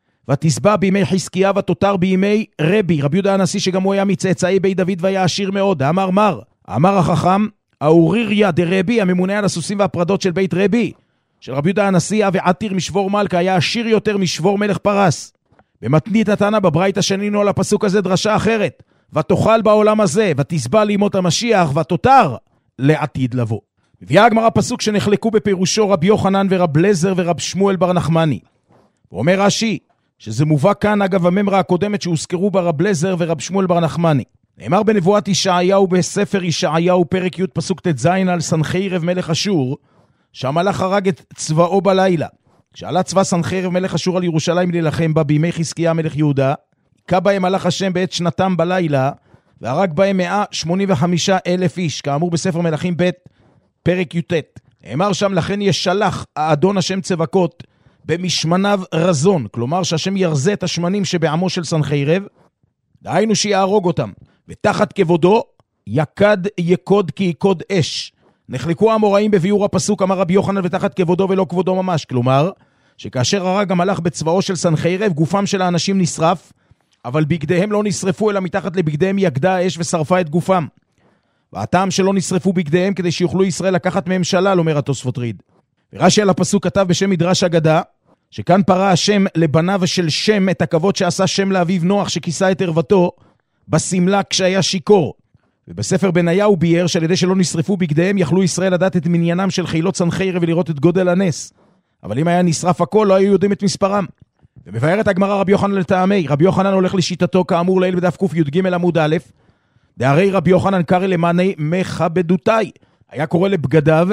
ותשבע בימי חזקיה ותותר בימי רבי, רבי יהודה הנשיא, שגם הוא היה מצאצאי בית דוד והיה עשיר מאוד. אמר מר, אמר החכם, האוריריה דרבי, הממונה על הסוסים והפרדות של בית רבי, של רבי יהודה הנשיא, ועתיר משבור מלכה, היה עשיר יותר משבור מלך פרס. במתנית התנא בברייתא שנינו על הפסוק הזה דרשה אחרת, ותאכל בעולם הזה, ותשבע לימות המשיח, ותותר לעתיד לבוא. מביאה הגמרא פסוק שנחלקו בפירושו רבי יוחנן ורב לזר ורב שמואל בר נחמני. ואומר רש"י, שזה מובא כאן אגב הממרה הקודמת שהוזכרו ברב לזר ורב שמואל בר נחמני. נאמר בנבואת ישעיהו בספר ישעיהו פרק י' פסוק ט"ז על סנחריב מלך אשור, שהמלאך הרג את צבאו בלילה. כשעלה צבא סנחריב מלך אשור על ירושלים להילחם בה בימי חזקיה מלך יהודה, היכה בהם מלאך השם בעת שנתם בלילה, והרג בהם מאה שמונים וחמישה אלף איש, כאמור בספר מלכים ב' פרק י"ט. נאמר שם, לכן ישלח האדון השם צבקות במשמניו רזון, כלומר שהשם ירזה את השמנים שבעמו של סנחריב, דהיינו שיהרוג אותם, ותחת כבודו יקד יקוד כי יקוד אש. נחלקו האמוראים בביאור הפסוק, אמר רבי יוחנן, ותחת כבודו ולא כבודו ממש, כלומר שכאשר הרג המלאך בצבאו של סנחריב, גופם של האנשים נשרף, אבל בגדיהם לא נשרפו, אלא מתחת לבגדיהם יקדה האש ושרפה את גופם. והטעם שלא נשרפו בגדיהם כדי שיוכלו ישראל לקחת מהם שלל, אומר התוספות ריד. ורש"י על הפסוק כתב בשם מדרש אגדה, שכאן פרע השם לבניו של שם את הכבוד שעשה שם לאביו נוח שכיסה את ערוותו בסמלה כשהיה שיקור. ובספר בניה הוא ביאר שעל ידי שלא נשרפו בגדיהם יכלו ישראל לדעת את מניינם של חילות סנחריב ולראות את גודל הנס. אבל אם היה נשרף הכל לא היו יודעים את מספרם. ומבארת הגמרא רבי יוחנן לטעמי, רבי יוחנן הולך לשיטתו כאמור לעיל בדף ק"ג עמוד א', דהרי רבי יוחנן קרא למעני מכבדותיי, היה קורא לבגדיו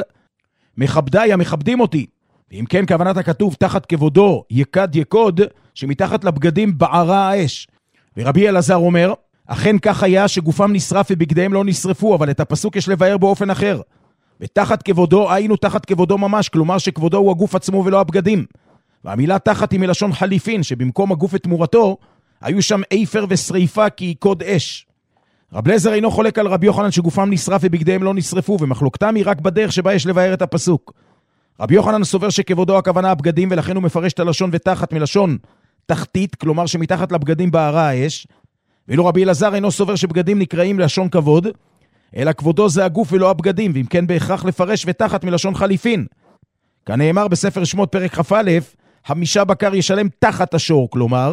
מכבדיי המכבדים אותי. ואם כן כוונת הכתוב תחת כבודו יקד יקוד, שמתחת לבגדים בערה האש. ורבי אלעזר אומר, אכן כך היה שגופם נשרף ובגדיהם לא נשרפו, אבל את הפסוק יש לבאר באופן אחר. ותחת כבודו היינו תחת כבודו ממש, כלומר שכבודו הוא הגוף עצמו ולא הבגדים. והמילה תחת היא מלשון חליפין, שבמקום הגוף ותמורתו היו שם איפר ושריפה כי יקוד אש. רב אליעזר אינו חולק על רבי יוחנן שגופם נשרף ובגדיהם לא נשרפו, ומחלוקתם היא רק בדרך שבה יש לבאר את הפסוק. רבי יוחנן סובר שכבודו הכוונה הבגדים, ולכן הוא מפרש את הלשון ותחת מלשון תחתית, כלומר שמתחת לבגדים בערה האש, ואילו רבי אלעזר אינו סובר שבגדים נקראים לשון כבוד, אלא כבודו זה הגוף ולא הבגדים, ואם כן בהכרח לפרש ותחת מלשון חליפין. כאן נאמר בספר שמות פרק כ"א, חמישה בקר ישלם תחת השור, כלומר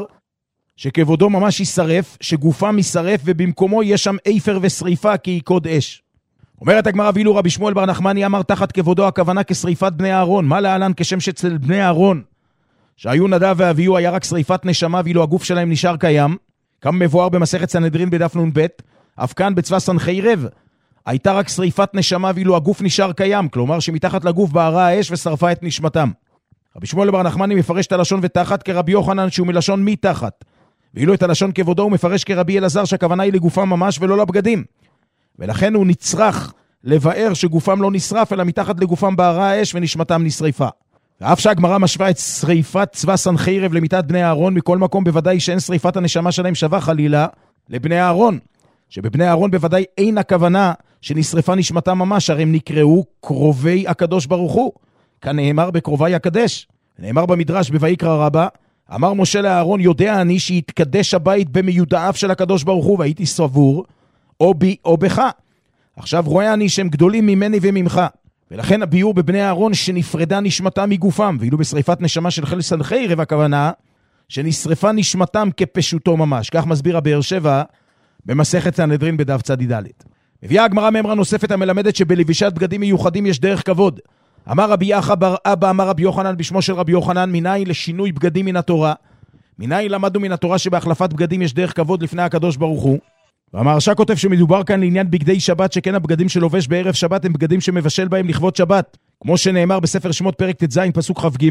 שכבודו ממש יישרף, שגופם יישרף, ובמקומו יש שם איפר ושריפה כי יקוד אש. אומרת הגמרא, ואילו רבי שמואל בר נחמני אמר תחת כבודו הכוונה כשריפת בני אהרון. מה להלן כשם שאצל בני אהרון שהיו נדב ואביהו היה רק שריפת נשמה, ואילו הגוף שלהם נשאר קיים, כמה מבואר במסכת סנהדרין בדף נ"ב, אף כאן בצבא סנחריב הייתה רק שריפת נשמה ואילו הגוף נשאר קיים, כלומר שמתחת לגוף בערה האש ושרפה את נשמתם. רבי שמואל בר נחמני מפרש את הלשון ותחת כרבי יוחנן שהוא מלשון מתחת, ואילו את הלשון כבודו הוא מפרש כרבי אלעזר שהכוונה היא לגופם ממש ולא לבגדים, ולכן הוא נצרך לבאר שגופם לא נשרף אלא מתחת לגופם בערה האש ונשמתם נשרפה. ואף שהגמרא משווה את שריפת צבא סנחריב למיתת בני אהרון, מכל מקום בוודאי שאין שריפת הנשמה שלהם שווה חלילה לבני אהרון, שבבני אהרון בוודאי אין הכוונה שנשרפה נשמתם ממש, הרי הם נקראו קרובי הקדוש ברוך הוא, כאן נאמר בקרובי הקדש, נאמר במדרש בויקרא רבה, אמר משה לאהרון, יודע אני שיתקדש הבית במיודעיו של הקדוש ברוך הוא, והייתי סבור או בי או בך. עכשיו רואה אני שהם גדולים ממני וממך, ולכן הביאור בבני אהרון שנפרדה נשמתם מגופם, ואילו בשריפת נשמה של חיל סנחריב הכוונה שנשרפה נשמתם כפשוטו ממש. כך מסביר הבאר שבע במסכת סנהדרין בדף צדיד ד'. מביאה הגמרא מאמרה נוספת המלמדת שבלבישת בגדים מיוחדים יש דרך כבוד. אמר רבי אחא בר אבא אמר רבי יוחנן בשמו של רבי יוחנן, מניין לשינוי בגדים מן התורה? מניין למדנו מן התורה שבהחלפת בגדים יש דרך כבוד לפני הקדוש ברוך הוא? והמהרש"א כותב שמדובר כאן לעניין בגדי שבת, שכן הבגדים שלובש בערב שבת הם בגדים שמבשל בהם לכבוד שבת, כמו שנאמר בספר שמות פרק ט"ז פסוק כ"ג,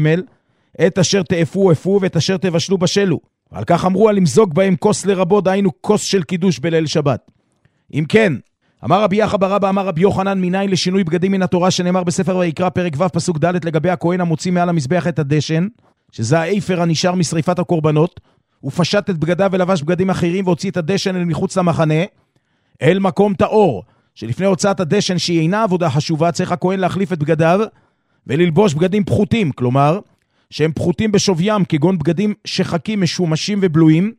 את אשר תאפו אפו ואת אשר תבשלו בשלו, ועל כך אמרו על למזוג בהם כוס לרבו, דהיינו כוס של קידוש בליל שבת. אם כן, אמר רבי אחא בר אבא אמר רבי יוחנן, מניין לשינוי בגדים מן התורה שנאמר בספר ויקרא פרק ו' פסוק ד' לגבי הכהן המוציא מעל המזבח את הדשן, שזה האיפר הנשאר משריפת הקורבנות, הוא פשט את בגדיו ולבש בגדים אחרים והוציא את הדשן אל מחוץ למחנה, אל מקום טהור, שלפני הוצאת הדשן שהיא אינה עבודה חשובה, צריך הכהן להחליף את בגדיו וללבוש בגדים פחותים, כלומר שהם פחותים בשוויים, כגון בגדים שחקים משומשים ובלויים,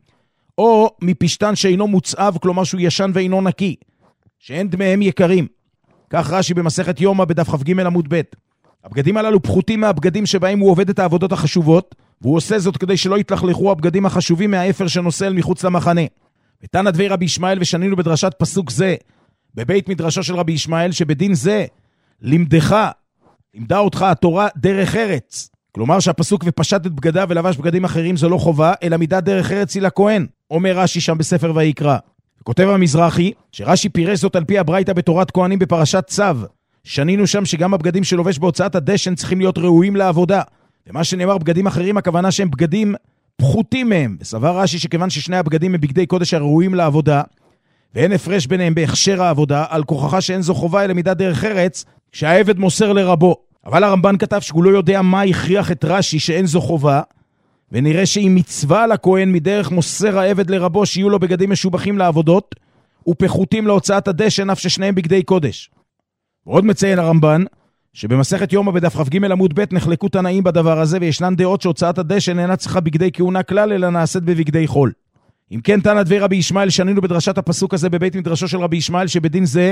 או מפשטן שאינו מוצאב, כלומר שהוא ישן ואינו נקי, שאין דמיהם יקרים. כך רש"י במסכת יומא בדף כ"ג עמוד ב'. הבגדים הללו פחותים מהבגדים שבהם הוא עובד את העבודות החשובות, והוא עושה זאת כדי שלא יתלכלכו הבגדים החשובים מהאפר שנושא אל מחוץ למחנה. ותנא דבי רבי ישמעאל, ושנינו בדרשת פסוק זה בבית מדרשו של רבי ישמעאל, שבדין זה לימדך, לימדה אותך התורה דרך ארץ, כלומר שהפסוק ופשט את בגדיו ולבש בגדים אחרים זו לא חובה, אלא מידה דרך ארץ היא לכהן, אומר רש"י שם בספר ויקרא. וכותב המזרחי שרש"י פירש זאת על פי הברייתא בתורת כהנים בפרשת צו, שנינו שם שגם הבגדים שלובש בהוצאת הדשן צריכים להיות ראויים לעבודה, ומה שנאמר בגדים אחרים הכוונה שהם בגדים פחותים מהם, וסבר רש"י שכיוון ששני הבגדים הם בגדי קודש הראויים לעבודה ואין הפרש ביניהם בהכשר העבודה, על כוחך שאין זו חובה אלא מידה דרך ארץ שהעבד מוסר לרבו. אבל הרמב"ן כתב שהוא לא יודע מה הכריח את רש"י שאין זו חובה, ונראה שהיא מצווה לכהן מדרך מוסר העבד לרבו שיהיו לו בגדים משובחים לעבודות ופחותים להוצאת הדשן אף ששניהם בגדי קודש. ועוד מציין הרמב"ן שבמסכת יומא בדף כ"ג עמוד ב' נחלקו תנאים בדבר הזה, וישנן דעות שהוצאת הדשן אינה צריכה בגדי כהונה כלל אלא נעשית בבגדי חול. אם כן, תנא דבי רבי ישמעאל, שנינו בדרשת הפסוק הזה בבית מדרשו של רבי ישמעאל, שבדין זה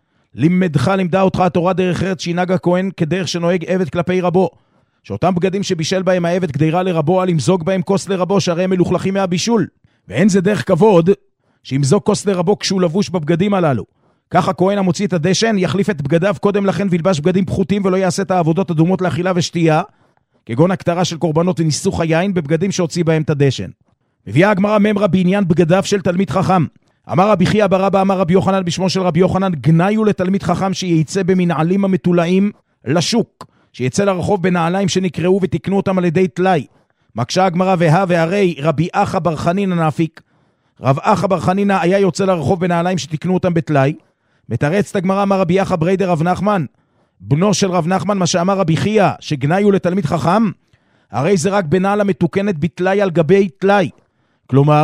לימדך, לימדה אותך התורה דרך ארץ שינהג הכהן כדרך שנוהג עבד כלפי רבו, שאותם בגדים שבישל בהם העבד גדירה לרבו, על למזוג בהם כוס לרבו, שהרי הם מלוכלכים מהבישול, ואין זה דרך כבוד שימזוג כוס לרבו כשהוא לבוש בבגדים הללו. כך הכהן המוציא את הדשן יחליף את בגדיו קודם לכן וילבש בגדים פחותים, ולא יעשה את העבודות הדומות לאכילה ושתייה, כגון הקטרה של קורבנות וניסוך היין, בבגדים שהוציא בהם את הדשן. מביאה הגמרא ממרה בעניין בגדיו של תלמיד חכם. אמר רבי חייא בר אבא אמר רבי יוחנן בשמו של רבי יוחנן, גנאיו לתלמיד חכם שיצא במנעלים המתולעים לשוק, שיצא לרחוב בנעליים שנקראו ותקנו אותם על ידי תלאי. מקשה הגמרא והה והרי רבי אחא בר חנינא נאפיק, רב אחא בר חנינא היה יוצא לרחוב בנעליים שתקנו אותם בתלאי. מתרצת הגמרא אמר רבי אחא בריידר רב נחמן, בנו של רב נחמן, מה שאמר רבי חייא שגנאיו לתלמיד חכם, הרי זה רק בנעל המתוקנת בתלאי על גבי תלאי, כלומר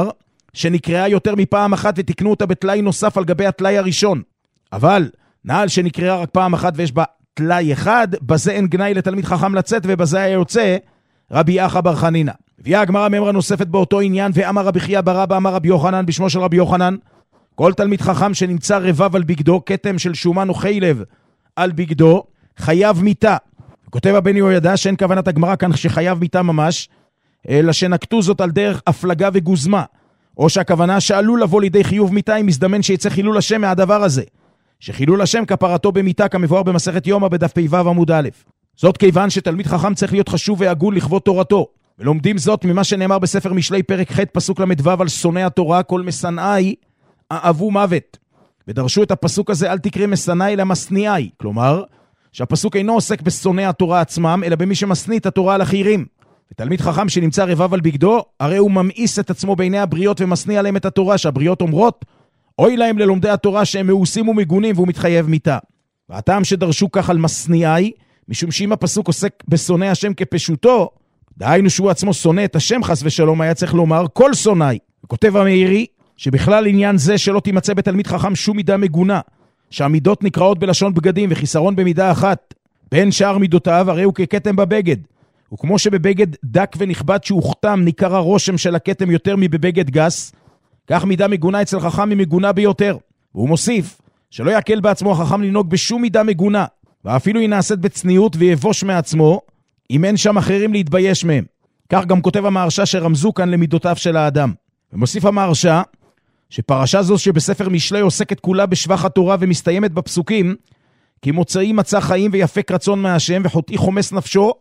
שנקראה יותר מפעם אחת ותקנו אותה בתלי נוסף על גבי התלי הראשון. אבל נעל שנקראה רק פעם אחת ויש בה תלי אחד, בזה אין גנאי לתלמיד חכם לצאת, ובזה היה יוצא רבי אחא בר חנינא. הביאה הגמרא מימרה נוספת באותו עניין, ואמר רבי חייא בר אבא אמר רבי יוחנן בשמו של רבי יוחנן, כל תלמיד חכם שנמצא רבב על בגדו, כתם של שומן או חילב על בגדו, חייב מיתה. כותב הבן יהוידע שאין כוונת הגמרא כאן שחייב מיתה ממש, אלא שנקטו זאת על דרך הפלגה וגוזמה, או שהכוונה שעלול לבוא לידי חיוב מיתה אם מזדמן שיצא חילול השם מהדבר הזה, שחילול השם כפרתו במיתה כמבואר במסכת יומא בדף פ"ו עמוד א'. זאת כיוון שתלמיד חכם צריך להיות חשוב והגון לכבוד תורתו, ולומדים זאת ממה שנאמר בספר משלי פרק ח' פסוק למדו על שונא התורה, כל משנאי אהבו מוות. ודרשו את הפסוק הזה, אל תקרא משנאי אלא משניאי, כלומר שהפסוק אינו עוסק בשונא התורה עצמם, אלא במי שמשניא את התורה על אחרים. ותלמיד חכם שנמצא רבב על בגדו, הרי הוא ממאיס את עצמו בעיני הבריות ומשניא עליהם את התורה, שהבריות אומרות, אוי להם ללומדי התורה שהם מאוסים ומגונים, והוא מתחייב מיתה. והטעם שדרשו כך על משניאי, משום שאם הפסוק עוסק בשונא השם כפשוטו, דהיינו שהוא עצמו שונא את השם חס ושלום, היה צריך לומר כל שונאי. וכותב המאירי, שבכלל עניין זה שלא תימצא בתלמיד חכם שום מידה מגונה, שהמידות נקראות בלשון בגדים וחיסרון במידה אחת, בין שאר מידותיו הרי הוא ככתם בבגד, וכמו שבבגד דק ונכבד שהוכתם ניכר הרושם של הכתם יותר מבבגד גס, כך מידה מגונה אצל חכם היא מגונה ביותר. והוא מוסיף שלא יקל בעצמו החכם לנהוג בשום מידה מגונה, ואפילו היא נעשית בצניעות ויבוש מעצמו, אם אין שם אחרים להתבייש מהם. כך גם כותב המהרש"א שרמזו כאן למידותיו של האדם. ומוסיף המהרש"א שפרשה זו שבספר משלי עוסקת כולה בשבח התורה ומסתיימת בפסוקים, כי מוצאי מצא חיים ויפק רצון מהשם וחוטאי חומס נפשו,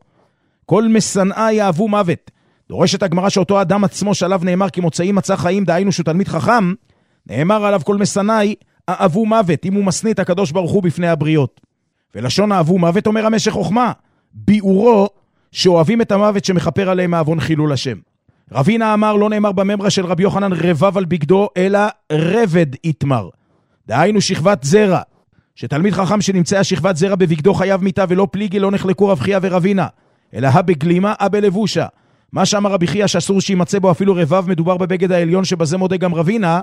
כל משנאי יאהבו מוות. דורשת הגמרא שאותו אדם עצמו שעליו נאמר כי מוצאי מצא חיים, דהיינו שהוא תלמיד חכם, נאמר עליו כל משנאי אהבו מוות, אם הוא משניא את הקדוש ברוך הוא בפני הבריות. ולשון אהבו מוות אומר המשך חוכמה, ביאורו שאוהבים את המוות שמחפר עליהם מעוון חילול השם. רבינה אמר לא נאמר בממרה של רבי יוחנן רבב על בגדו, אלא רבד יתמר. דהיינו שכבת זרע, שתלמיד חכם שנמצא שכבת זרע בבגדו חייב מיתה, ולא פליגי לא נחלקו רב חייא ורבינה, אלא הבגלימה הבלבושה. מה שאמר רבי חייא שאסור שימצא בו אפילו רבב, מדובר בבגד העליון, שבזה מודה גם רבינה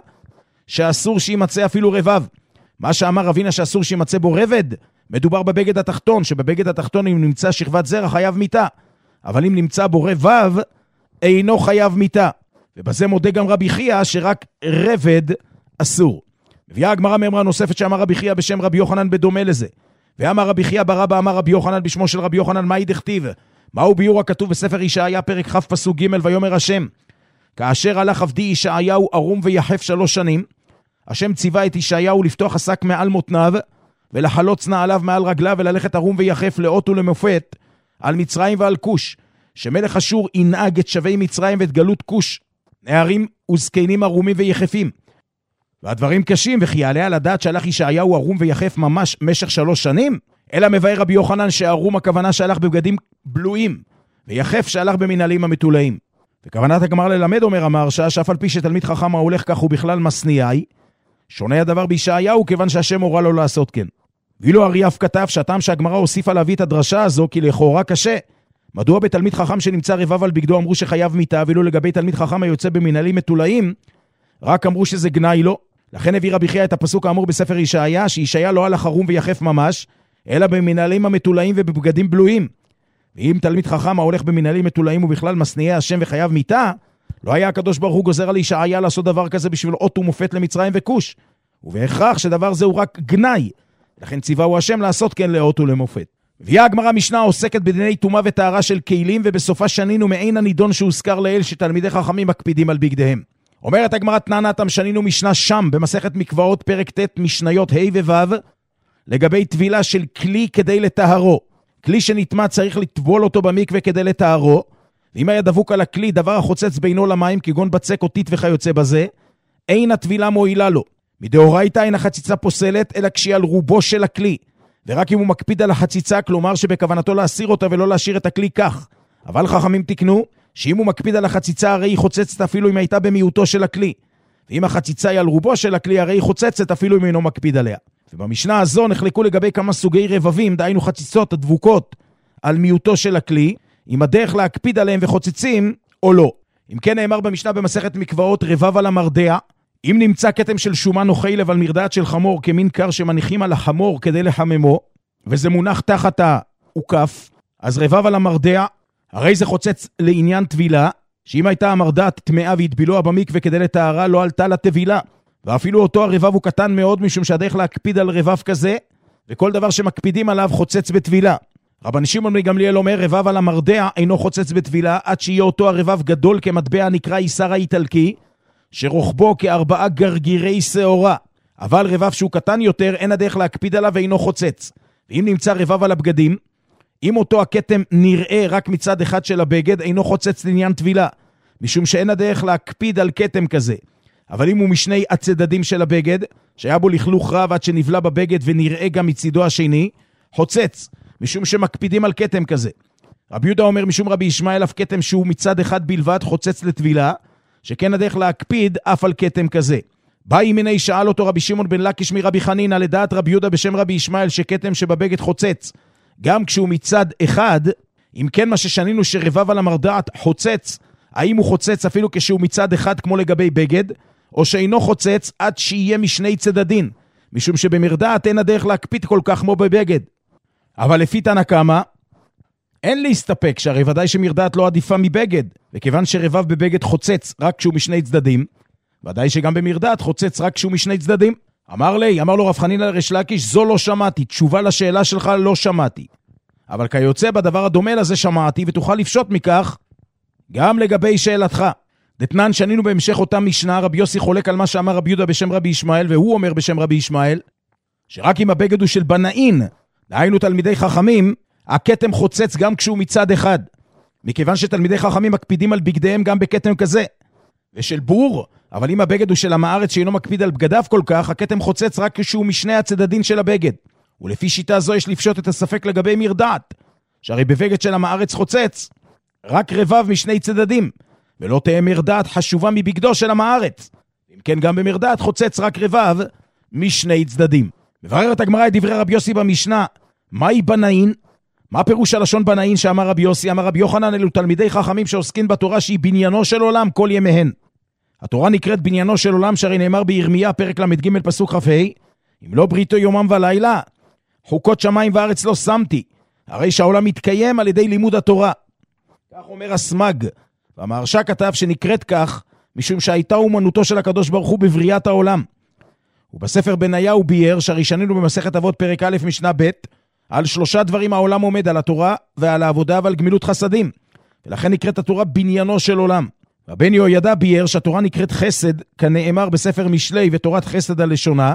שאסור שימצא אפילו רבב. מה שאמר רבינה שאסור שימצא בו רבד, מדובר בבגד התחתון, שבבגד התחתון אם נמצא שכבת זרע חייב מיתה, אבל אם נמצא בו רבב אינו חייב מיתה. ובזה מודה גם רבי חייא שרק רבד אסור. מביאה הגמרא מאמרה נוספת שאמר רבי חייא בשם רבי יוחנן בדומה לזה. ואמר רבי חייא בר אבא אמר רבי יוחנן בשמו של רבי יוחנן, מהי דכתיב? מהו ביור הכתוב בספר ישעיה פרק כ' פסוק ג', ויאמר השם, כאשר הלך עבדי ישעיהו ערום ויחף שלוש שנים, השם ציווה את ישעיהו לפתוח השק מעל מותניו, ולחלוץ נעליו מעל רגליו, וללכת ערום ויחף לאות ולמופת על מצרים ועל כוש, שמלך אשור ינהג את שבי מצרים ואת גלות כוש, נערים וזקנים ערומים ויחפים. והדברים קשים, וכי יעלה על הדעת שהלך ישעיהו ערום ויחף ממש משך שלוש שנים? אלא מבאר רבי יוחנן שערום הכוונה שהלך בבגדים בלויים, ויחף שהלך במנהלים המתולעים. וכוונת הגמרא ללמד, אומר המהרש"א, שאף על פי שתלמיד חכם ההולך כך הוא בכלל משניאי, שונה הדבר בישעיהו כיוון שהשם הורה לו לעשות כן. ואילו אריאף כתב שהטעם שהגמרא הוסיפה להביא את הדרשה הזו כי לכאורה קשה. מדוע בתלמיד חכם שנמצא רבב על בגדו אמרו שחייב מיתה, ואילו לגבי תלמיד חכם היוצא במנהלים מתולעים רק אמרו שזה גנאי לו? לכן הביא רבי חייא את הפסוק האמור בספר ישעיה, שישעיה לא הלך ערום ויחף ממש, אלא במנהלים המתולעים ובבגדים בלויים. ואם תלמיד חכם ההולך במנהלים מתולעים ובכלל משניאי השם וחייב מיתה, לא היה הקדוש ברוך הוא גוזר על ישעיה לעשות דבר כזה בשביל אות ומופת למצרים וכוש. ובהכרח שדבר זה הוא רק גנאי. לכן ציווהו השם לעשות כן לאות ולמופת. הביאה הגמרא משנה עוסקת בדיני טומאה וטהרה של כלים, ובסופה שנינו מעין הנידון שהוזכר לאל שתלמידי חכמים מקפידים על בגדיהם. אומרת הגמרא תנא נתם שנינו משנה שם במסכת מקוואות פרק ט' משניות ה' וו' לגבי טבילה של כלי כדי לטהרו. כלי שנטמא צריך לטבול אותו במקווה כדי לטהרו, ואם היה דבוק על הכלי דבר החוצץ בינו למים כגון בצק או טיט וכיוצא בזה, אין הטבילה מועילה לו. מדאורייתא אין החציצה פוסלת אלא כשהיא על רובו של הכלי, ורק אם הוא מקפיד על החציצה, כלומר שבכוונתו להסיר אותה ולא להשאיר את הכלי כך. אבל חכמים תקנו שאם הוא מקפיד על החציצה הרי היא חוצצת אפילו אם הייתה במיעוטו של הכלי, ואם החציצה היא על רובו של הכלי הרי היא חוצצת אפילו אם אינו מקפיד עליה. ובמשנה הזו נחלקו לגבי כמה סוגי רבבים, דהיינו חציצות הדבוקות על מיעוטו של הכלי, עם הדרך להקפיד עליהם וחוצצים או לא. אם כן נאמר במשנה במסכת מקוואות רבב על המרדע, אם נמצא כתם של שומן או חלב על מרדעת של חמור כמין קר שמניחים על החמור כדי לחממו, וזה מונח תחת העוקף, אז רבב על המרדע, הרי זה חוצץ לעניין טבילה, שאם הייתה המרדעת טמאה והטבילוה במקווה כדי לטהרה, לא עלתה לטבילה. ואפילו אותו הרבב הוא קטן מאוד, משום שהדרך להקפיד על רבב כזה, וכל דבר שמקפידים עליו חוצץ בטבילה. רבן שמעון בן גמליאל אומר, רבב על המרדע אינו חוצץ בטבילה, עד שיהיה אותו הרבב גדול כמטבע נקרא איסר האיטלקי, שרוחבו כארבעה גרגירי שעורה. אבל רבב שהוא קטן יותר, אין הדרך להקפיד עליו ואינו חוצץ. ואם נמצא רבב על הבגדים, אם אותו הכתם נראה רק מצד אחד של הבגד, אינו חוצץ לעניין טבילה, משום שאין הדרך להקפיד על כתם כזה. אבל אם הוא משני הצדדים של הבגד, שהיה בו לכלוך רב עד שנבלה בבגד ונראה גם מצידו השני, חוצץ, משום שמקפידים על כתם כזה. רבי יהודה אומר משום רבי ישמעאל אף כתם שהוא מצד אחד בלבד חוצץ לטבילה, שכן הדרך להקפיד אף על כתם כזה. באי מיני שאל אותו רבי שמעון בן לקיש מרבי חנינא לדעת רבי יהודה בשם רבי ישמעאל שכתם שבבגד חוצץ, גם כשהוא מצד אחד, אם כן מה ששנינו שרבב על המרדעת חוצץ, האם הוא חוצץ אפילו כשהוא מצד אחד כמו לגבי בגד, או שאינו חוצץ עד שיהיה משני צדדים, משום שבמרדעת אין הדרך להקפיד כל כך כמו בבגד. אבל לפי תנא קמא, אין להסתפק שהרי ודאי שמרדעת לא עדיפה מבגד, וכיוון שרבב בבגד חוצץ רק כשהוא משני צדדים, ודאי שגם במרדעת חוצץ רק כשהוא משני צדדים. אמר לי, אמר לו רב חנינא לריש לקיש, זו לא שמעתי, תשובה לשאלה שלך לא שמעתי. אבל כיוצא בדבר הדומה לזה שמעתי, ותוכל לפשוט מכך גם לגבי שאלתך. דתנן שנינו בהמשך אותה משנה, רבי יוסי חולק על מה שאמר רבי יהודה בשם רבי ישמעאל, והוא אומר בשם רבי ישמעאל, שרק אם הבגד הוא של בנאין, דהיינו תלמידי חכמים, הכתם חוצץ גם כשהוא מצד אחד. מכיוון שתלמידי חכמים מקפידים על בגדיהם גם בכתם כזה. ושל בור, אבל אם הבגד הוא של המארץ שאינו מקפיד על בגדיו כל כך, הכתם חוצץ רק כשהוא משני הצדדים של הבגד. ולפי שיטה זו יש לפשוט את הספק לגבי מרדעת, שהרי בבגד של המארץ חוצץ רק רבב משני צדדים, ולא תהיה מרדעת חשובה מבגדו של המארץ. אם כן גם במרדעת חוצץ רק רבב משני צדדים. מבררת הגמרא את דברי רבי יוסי במשנה, מהי בנאין? מה פירוש הלשון בנאין שאמר רבי יוסי? אמר רבי יוחנן, אלו תלמידי חכמים שעוסקים בתורה שהיא בניינו של עולם כל ימיהן. התורה נקראת בניינו של עולם, שהרי נאמר בירמיה פרק למד ג' פסוק כ"ה, אם לא בריתו יומם ולילה, חוקות שמיים וארץ לא שמתי. הרי שהעולם מתקיים על ידי לימוד התורה. כך אומר הסמג, והמהרש"א כתב שנקראת כך משום שהייתה אומנותו של הקדוש ברוך הוא בבריאת העולם. ובספר בניה הוא ביאר שהראשנינו במסכת אבות פרק א' משנה ב', על שלושה דברים העולם עומד, על התורה ועל העבודה ועל גמילות חסדים, ולכן נקראת התורה בניינו של עולם. והבן יהוידע ביאר שהתורה נקראת חסד, כנאמר בספר משלי ותורת חסד הלשונה,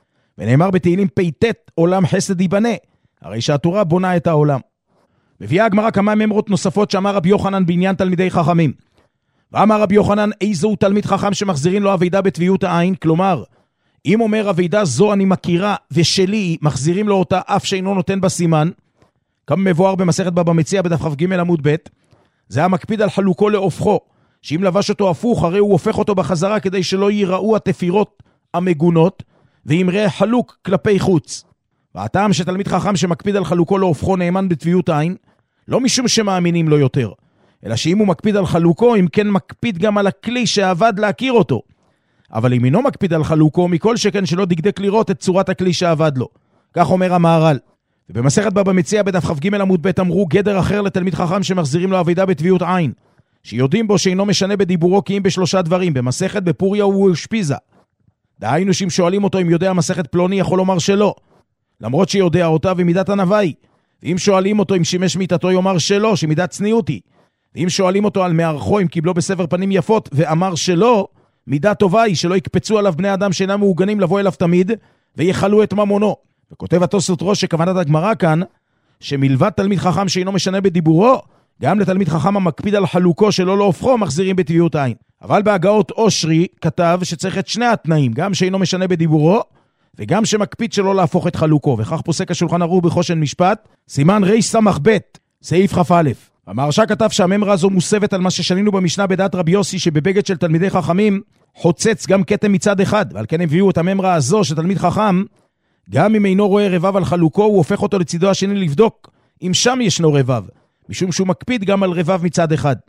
ונאמר בתהילים פ"ט עולם חסד ייבנה, הרי שהתורה בונה את העולם. מביאה הגמרא כמה מאמרות נוספות שאמר רבי יוחנן בעניין תלמידי חכמים. ואמר רבי יוחנן, איזו הוא תלמיד חכם שמחזירים לו אבידה בטבעיות העין, כלומר, אם אומר אבידה זו אני מכירה ושלי, מחזירים לו אותה אף שאינו נותן בסימן, כמה מבואר במסכת בבא מציעא בדף כ"ג עמוד ב', זה המקפיד על חלוקו להופכו, שאם לבש אותו הפוך, הרי הוא הופך אותו בחזרה כדי שלא ייראו התפירות המגונות, וימראה חלוק כלפי חוץ. והטעם שתלמיד חכם שמקפיד על חלוקו להופכו נאמן בטבעיות עין, לא משום שמאמינים לו יותר, אלא שאם הוא מקפיד על חלוקו, אם כן מקפיד גם על הכלי שעבד להכיר אותו. אבל אם אינו מקפיד על חלוקו, מכל שכן שלא דקדק לראות את צורת הכלי שעבד לו. כך אומר המהר"ל. ובמסכת בבא מציעא בדף כ"ג עמוד ב' אמרו גדר אחר לתלמיד חכם שמחזירים לו אבידה בטבעיות עין, שיודעים בו שאינו משנה בדיבורו כי אם בשלושה דברים, במסכת בפוריה הוא אשפיזה. דהיינו שאם שואלים אותו אם יודע מסכת פלוני, יכול לומר שלא, למרות שיודע אותה ומידת ענווי. ואם שואלים אותו אם שימש מיתתו, יאמר שלא, שמידת צניעות היא. ואם שואלים אותו על מערכו אם קיבלו בסבר פנים יפות, ואמר שלא, מידה טובה היא, שלא יקפצו עליו בני אדם שאינם מעוגנים לבוא אליו תמיד, ויחלו את ממונו. וכותב התוספות ראש שכוונת הגמרא כאן, שמלבד תלמיד חכם שאינו משנה בדיבורו, גם לתלמיד חכם המקפיד על חלוקו שלא להופכו, מחזירים בטבעיות עין. אבל בהגאות אושרי כתב שצריך את שני התנאים, גם שאינו משנה בדיבורו, וגם שמקפיד שלא להפוך את חלוקו. וכך פוסק השולחן ערוך בחושן משפט, סימן ר' סמך ב', סעיף כ"א. המהרש"א כתב שהממרה הזו מוסבת על מה ששנינו במשנה בדעת רבי יוסי, שבבגד של תלמידי חכמים חוצץ גם כתם מצד אחד, ועל כן הביאו את הממרה הזו שתלמיד חכם, גם אם אינו רואה רבב על חלוקו, הוא הופך אותו לצידו השני לבדוק אם שם ישנו רבב, משום שהוא מקפיד גם על רבב מצד אחד.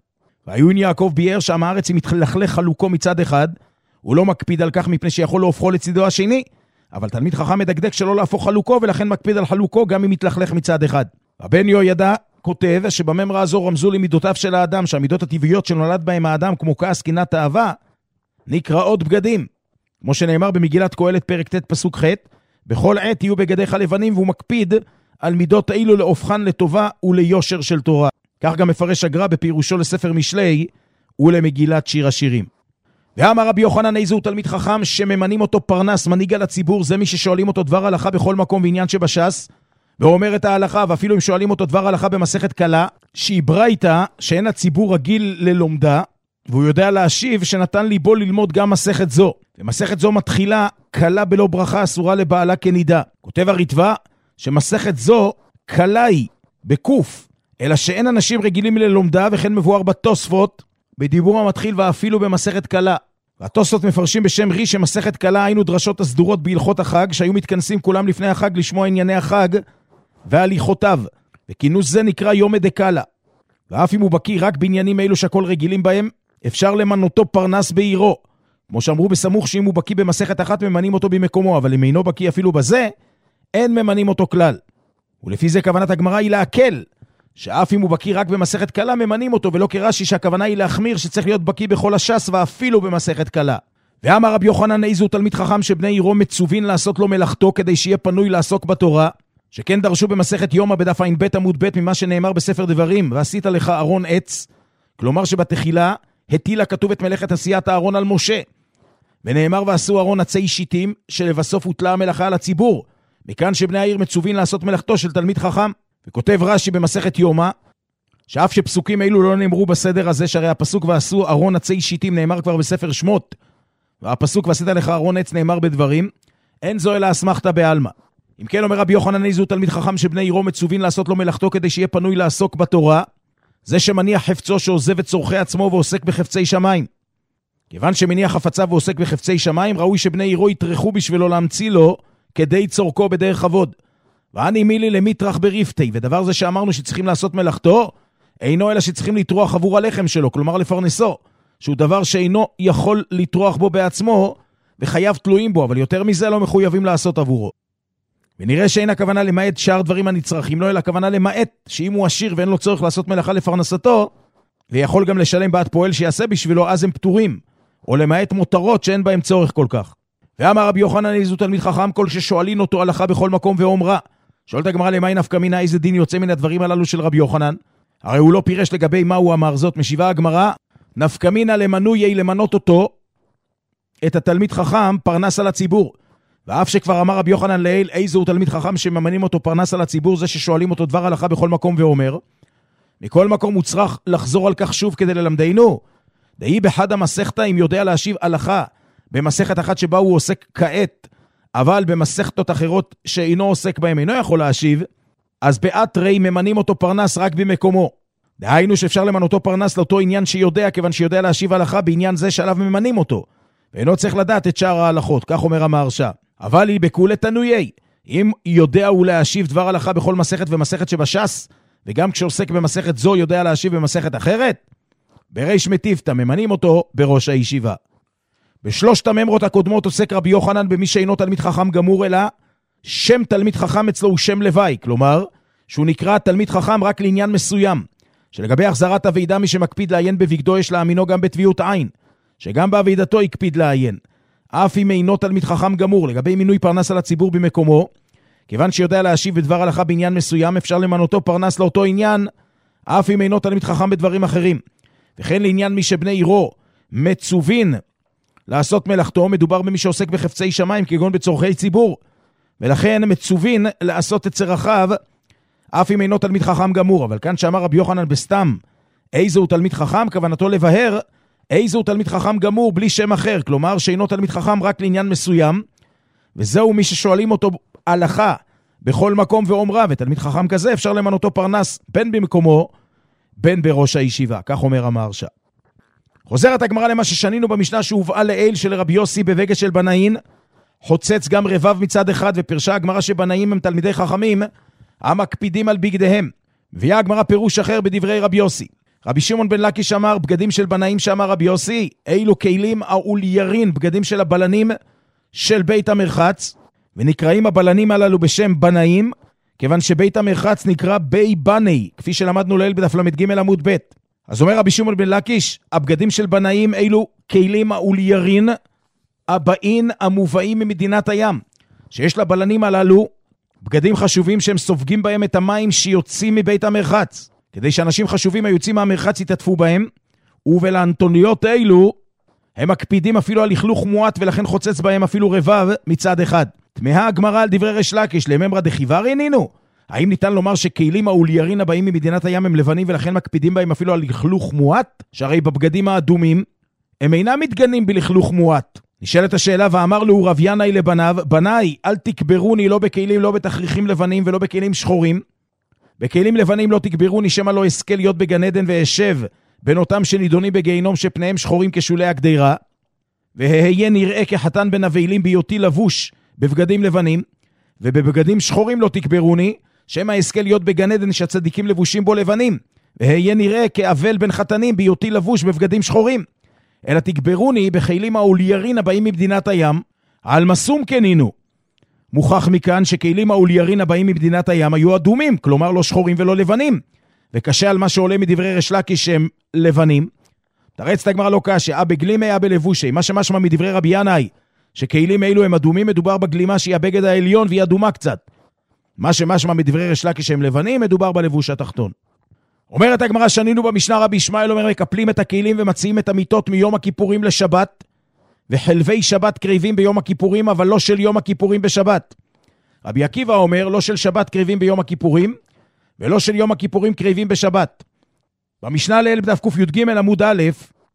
והיון יעקב ביאר שם הארץ היא מתלכלך חלוקו מצד אחד, הוא לא מקפיד על כך מפני שיכול להופכו לצידו השני, אבל תלמיד חכם מדקדק שלא להפוך חלוקו, ולכן מקפיד על חלוקו גם אם מתלכלך מצד אחד. הבן יהוידע כותב שבממרה הזו רמזו למידותיו של האדם, שהמידות הטבעיות שנולד בהם האדם, כמו כעס, קנאת, אהבה, נקראות בגדים. כמו שנאמר במגילת קהלת פרק ט' פסוק ח', בכל עת יהיו בגדיך לבנים, והוא מקפיד על מידות אילו להופכן לטובה וליושר של תורה. כך גם מפרש הגר"א בפירושו לספר משלי ולמגילת שיר השירים. ואמר רבי יוחנן, איזה הוא תלמיד חכם שממנים אותו פרנס, מנהיג על הציבור, זה מי ששואלים אותו דבר הלכה בכל מקום ועניין שבש"ס, ואומר את ההלכה, ואפילו אם שואלים אותו דבר הלכה במסכת קלה, שהיא ברייתא שאין הציבור רגיל ללומדה, והוא יודע להשיב שנתן ליבו ללמוד גם מסכת זו. ומסכת זו מתחילה קלה בלא ברכה אסורה לבעלה כנידה. כותב הרטב"א שמסכת זו קלה היא בקוף, אלא שאין אנשים רגילים ללומדה, וכן מבואר בתוספות בדיבור המתחיל ואפילו במסכת קלה. והתוספות מפרשים בשם רי שמסכת קלה היינו דרשות הסדורות בהלכות החג, שהיו מתכנסים כולם לפני החג לשמוע ענייני החג והליכותיו, וכינוס זה נקרא יום דקלה. ואף אם הוא בקיא רק בעניינים אלו שהכל רגילים בהם, אפשר למנותו פרנס בעירו. כמו שאמרו בסמוך שאם הוא בקיא במסכת אחת ממנים אותו במקומו, אבל אם אינו בקיא אפילו בזה, אין ממנים אותו כלל. ולפי זה כוונת הגמרא היא להקל, שאף אם הוא בקיא רק במסכת קלה ממנים אותו, ולא כרש"י שהכוונה היא להחמיר שצריך להיות בקיא בכל הש"ס ואפילו במסכת קלה. ואמר רבי יוחנן, איזה הוא תלמיד חכם שבני עירו מצווין לעשות לו מלאכתו כדי שיהיה פנוי לעסוק בתורה, שכן דרשו במסכת יומא בדף עין ב' עמוד ב' ממה שנאמר בספר דברים, ועשית לך ארון עץ, כלומר שבתחילה הטילה כתוב את מלאכת עשיית הארון על משה, ונאמר ועשו ארון עצי שיטים, שלבסוף הוטלה המלאכה על הציבור, מכאן שבני העיר מצווין לעשות מלאכתו של תלמיד חכם. וכותב רש"י במסכת יומא, שאף שפסוקים אלו לא נאמרו בסדר הזה, שהרי הפסוק ועשו ארון עצי שיטים נאמר כבר בספר שמות, והפסוק ועשית לך ארון עץ נאמר בדברים, אין זו אלא אסמכתא בעלמא. אם כן אומר רבי יוחנן, איזה הוא תלמיד חכם שבני עירו מצווין לעשות לו מלאכתו כדי שיהיה פנוי לעסוק בתורה, זה שמניח חפצו שעוזב את צורכי עצמו ועוסק בחפצי שמיים. כיוון שמניח חפציו ועוסק בחפצי שמיים, ראוי שבני עירו יטרחו בשבילו להמציא לו כדי צורכו בדרך עבוד. ואני מילי למיטרח בריפתי, ודבר זה שאמרנו שצריכים לעשות מלאכתו, אינו אלא שצריכים לטרוח עבור הלחם שלו, כלומר לפרנסו, שהוא דבר שאינו יכול לטרוח בו בעצמו, וחייב תלויים בו, אבל יותר מזה לא מחויבים לעשות עבורו. ונראה שאין הכוונה למעט שאר דברים הנצרכים לו, אלא הכוונה למעט שאם הוא עשיר ואין לו צורך לעשות מלאכה לפרנסתו, ויכול גם לשלם בעד פועל שיעשה בשבילו, אז הם פטורים, או למעט מותרות שאין בהם צורך כל כך. ואמר רבי יוחנן, איזה תלמיד חכם כל ששואלין אותו הלכה בכל מקום ואומרה. שואלת הגמרא, למאי נפקא מינה, איזה דין יוצא מן הדברים הללו של רבי יוחנן? הרי הוא לא פירש לגבי מה הוא אמר זאת. משיבה הגמרא, נפקא מינה למנויי למנות אותו, את התלמיד חכם פרנס על הציבור. ואף שכבר אמר רבי יוחנן לעיל, איזה הוא תלמיד חכם שממנים אותו פרנס על הציבור, זה ששואלים אותו דבר הלכה בכל מקום ואומר. מכל מקום הוא צריך לחזור על כך שוב כדי ללמדנו. דהי בחד המסכתא, אם יודע להשיב הלכה במסכת אחת שבה הוא עוסק כעת, אבל במסכתות אחרות שאינו עוסק בהם אינו יכול להשיב, אז בעת רי ממנים אותו פרנס רק במקומו. דהיינו שאפשר למנותו פרנס לאותו עניין שיודע, כיוון שיודע להשיב הלכה בעניין זה שעליו ממנים אותו, ואינו צריך לדעת את שאר ההלכות, כך אומר המהרש"א. אבל היא בכולי תנויי, אם יודע הוא להשיב דבר הלכה בכל מסכת ומסכת שבש"ס, וגם כשעוסק במסכת זו יודע להשיב במסכת אחרת, בריש מטיבתא ממנים אותו בראש הישיבה. בשלושת הממרות הקודמות עוסק רבי יוחנן במי שאינו תלמיד חכם גמור, אלא שם תלמיד חכם אצלו הוא שם לוואי, כלומר שהוא נקרא תלמיד חכם רק לעניין מסוים, שלגבי החזרת הוועידה מי שמקפיד לעיין בבגדו יש להאמינו גם בטביעות עין, שגם בעבידתו יקפיד לעיין, אף אם אינו תלמיד חכם גמור. לגבי מינוי פרנס על הציבור במקומו, כיוון שיודע להשיב בדבר הלכה בעניין מסוים, אפשר למנותו פרנס לאותו עניין, אף אם אינו תלמיד חכם בדברים אחרים. וכן לעניין מי שבני עירו מצווין לעשות מלאכתו, מדובר במי שעוסק בחפצי שמיים כגון בצורכי ציבור, ולכן מצווין לעשות את צרכיו אף אם אינו תלמיד חכם גמור. אבל כאן שאמר רבי יוחנן בסתם איזה הוא תלמיד חכם, כוונתו לבהר איזה הוא תלמיד חכם גמור בלי שם אחר, כלומר שאינו תלמיד חכם רק לעניין מסוים, וזהו מי ששואלים אותו הלכה בכל מקום ואומרה, ותלמיד חכם כזה אפשר למנותו פרנס בין במקומו בין בראש הישיבה, כך אומר המהרש"א. חוזרת הגמרא למה ששנינו במשנה שהובאה לעיל של רבי יוסי בבגד של בנאין, חוצץ גם רבב מצד אחד, ופרשה הגמרא שבנאים הם תלמידי חכמים המקפידים על בגדיהם. ויהיה הגמרא פירוש אחר בדברי רבי יוסי, רבי שמעון בן לקיש אמר, בגדים של בנאים שאמר רבי יוסי, אילו כלים האוליירין, בגדים של הבלנים של בית המרחץ, ונקראים הבלנים הללו בשם בנאים, כיוון שבית המרחץ נקרא בי בני, כפי שלמדנו ליל בדף למד ג' עמוד ב'. אז אומר רבי שמעון בן לקיש, הבגדים של בנאים אילו כלים האוליירין, הבאים המובאים ממדינת הים, שיש לבלנים הללו בגדים חשובים שהם סופגים בהם את המים שיוצאים מבית המרחץ, כדי שאנשים חשובים היוצאים מהמרחץ יתעטפו בהם, ובלנתוניות אילו הם מקפידים אפילו על לכלוך מועט, ולכן חוצץ בהם אפילו רבב מצד אחד. תמהה הגמרא על דברי ריש לקיש, לממרא דחיבר עינינו? האם ניתן לומר שכלים האוליירין הבאים ממדינת הים הם לבנים, ולכן מקפידים בהם אפילו על לכלוך מועט? שהרי בבגדים האדומים הם אינם מתגנים בלכלוך מועט. נשאלת השאלה, ואמר לו רב ינאי לבניו, בניי, אל תקברוני לא בכלים, לא בתכריכים לבנים ולא בכלים שחורים. בכלים לבנים לא תקברוני, שמא לא אזכה להיות בגן עדן ואשב בין אותם שנידונים בגיהינום שפניהם שחורים כשולי הגדירה, וההיה נראה כחתן בן אבלים בהיותי לבוש בבגדים לבנים, ובבגדים שחורים לא תקברוני, שמא אזכה להיות בגן עדן שהצדיקים לבושים בו לבנים, וההיה נראה כאבל בן חתנים בהיותי לבוש בבגדים שחורים. אלא תקברוני בכלים האוליירין הבאים ממדינת הים, על מסום כנינו. מוכח מכאן שכלים האוליירין הבאים ממדינת הים היו אדומים, כלומר לא שחורים ולא לבנים, וקשה על מה שעולה מדברי ריש לקיש שהם לבנים. תרץ את הגמרא לא קשה, אבא גלימה אבא לבושי, מה שמשמע מדברי רבי ינאי, שכלים אלו הם אדומים, מדובר בגלימה שהיא הבגד העליון והיא אדומה קצת. מה שמשמע מדברי ריש לקיש שהם לבנים, מדובר בלבוש התחתון. אומרת הגמרא, שנינו במשנה, רבי ישמעאל אומר, מקפלים את הכלים ומציעים את המיטות מיום הכיפורים לשבת, וחלבי שבת קריבים ביום הכיפורים, אבל לא של יום הכיפורים בשבת. רבי עקיבא אומר, לא של שבת קריבים ביום הכיפורים, ולא של יום הכיפורים קריבים בשבת. במשנה ליל בדף ק"ג עמוד א',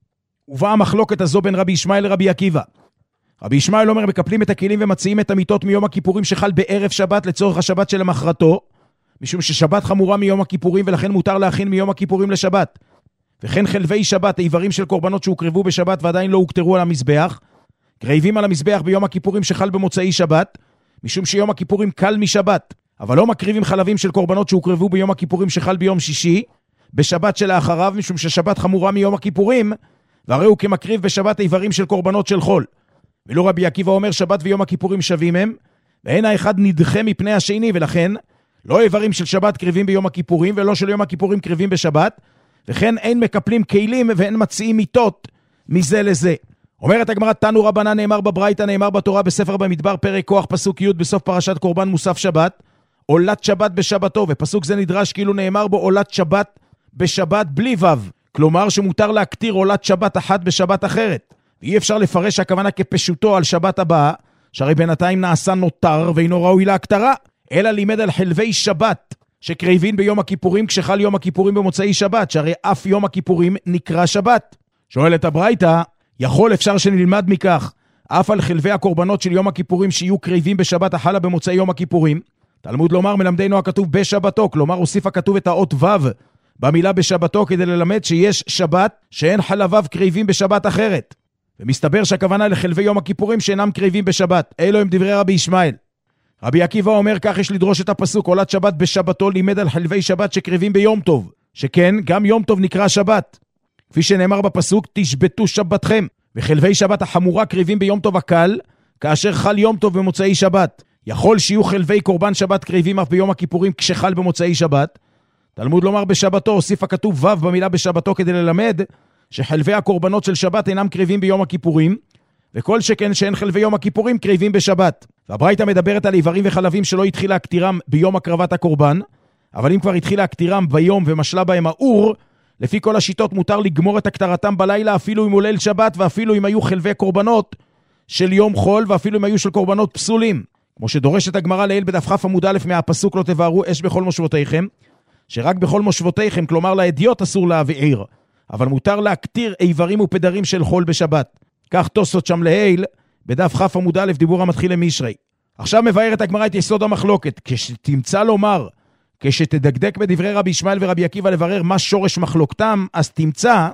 ובאה המחלוקת הזו בין רבי ישמעאל לרבי עקיבא. רבי ישמעאל אומר, מקפלים את הכלים ומציעים את המיטות מיום הכיפורים שחל בערב שבת לצורך השבת של המחרתו, משום ששבת חמורה מיום הכיפורים, ולכן מותר להכין מיום הכיפורים לשבת. וכן חלבי שבת, איברים של קורבנות שהוקרבו בשבת ועדיין לא הוקטרו על המזבח, קרבים על המזבח ביום הכיפורים שחל במוצאי שבת, משום שיום הכיפורים קל משבת, אבל לא מקריבים חלבים של קורבנות שהוקרבו ביום הכיפורים שחל ביום שישי, בשבת שלאחריו, משום ששבת חמורה מיום הכיפורים, והרי הוא כמקריב בשבת איברים של קורבנות של חול. ולא רבי עקיבא אומר, שבת ויום הכיפורים שווים הם, ואין האחד נדחה מפני השני, ולכן לא איברים של שבת קריבים ביום הכיפורים, ולא של יום הכיפורים קריבים בשבת, וכן אין מקפלים כלים ואין מציעים מיטות מזה לזה. אומרת הגמרא, תנו רבנן, נאמר בברייתא, נאמר בתורה בספר במדבר פרק כוח פסוק י' בסוף פרשת קורבן מוסף שבת, עולת שבת בשבתו, ופסוק זה נדרש כאילו נאמר בו עולת שבת בשבת בלי וו, כלומר שמותר להקטיר עולת שבת אחת בשבת אחרת, ואי אפשר לפרש הכוונה כפשוטו על שבת הבאה, שהרי בינתיים נעשה נותר ואינו ראוי להקטרה, אלא לימד על חלבי שבת שקריבין ביום הכיפורים כשחל יום הכיפורים במוצאי שבת, שהרי אף יום הכיפורים נקרא שבת. שואלת הברייתא, יכול אפשר שנלמד מכך אף על חלבי הקורבנות של יום הכיפורים שיהיו קריבים בשבת החלה במוצאי יום הכיפורים? תלמוד לומר, מלמדנו הכתוב בשבתו, כלומר הוסיף הכתוב את האות וו במילה בשבתו כדי ללמד שיש שבת שאין חלביו קריבים בשבת אחרת, ומסתבר שהכוונה לחלבי יום הכיפורים שאינם קריבים בשבת. אלו הם דברי רבי ישמעאל. רבי עקיבא אומר, כך יש לדרוש את הפסוק עולת שבת בשבתו, לימד על חלבי שבת שקריבים ביום טוב, שכן גם יום טוב נקרא שבת, כפי שנאמר בפסוק, תשבתו שבתכם, וחלבי שבת החמורה קריבים ביום טוב הקל, כאשר חל יום טוב במוצאי שבת. יכול שיהיו חלבי קורבן שבת קריבים אף ביום הכיפורים כשחל במוצאי שבת? תלמוד לומר בשבתו, הוסיף הכתוב וו במילה בשבתו כדי ללמד שחלבי הקורבנות של שבת אינם קריבים ביום הכיפורים, וכל שכן שאין חלבי יום הכיפורים קריבים בשבת. והברייתא מדברת על איברים וחלבים שלא התחילה הקטירם ביום הקרבת הקורבן, אבל אם כבר התחילה הקטירם ביום ומשלה בהם האור, לפי כל השיטות מותר לגמור את הקטרתם בלילה, אפילו אם הוא ליל שבת, ואפילו אם היו חלבי קורבנות של יום חול, ואפילו אם היו של קורבנות פסולים. כמו שדורשת הגמרא לעיל בדף כ' עמוד א' מהפסוק לא תבערו אש בכל מושבותיכם, שרק בכל מושבותיכם, כלומר לאדיוט אסור להבעיר, אבל מותר להקטיר איברים ופדרים של חול בשבת. כך תוספות שם לעיל בדף כ' עמוד א' דיבור המתחיל למישרי. עכשיו מבארת הגמרא את יסוד המחלוקת, כשתמצא לומר, כשתדקדק בדברי רבי ישמעאל ורבי עקיבא לברר מה שורש מחלוקתם, אז תמצא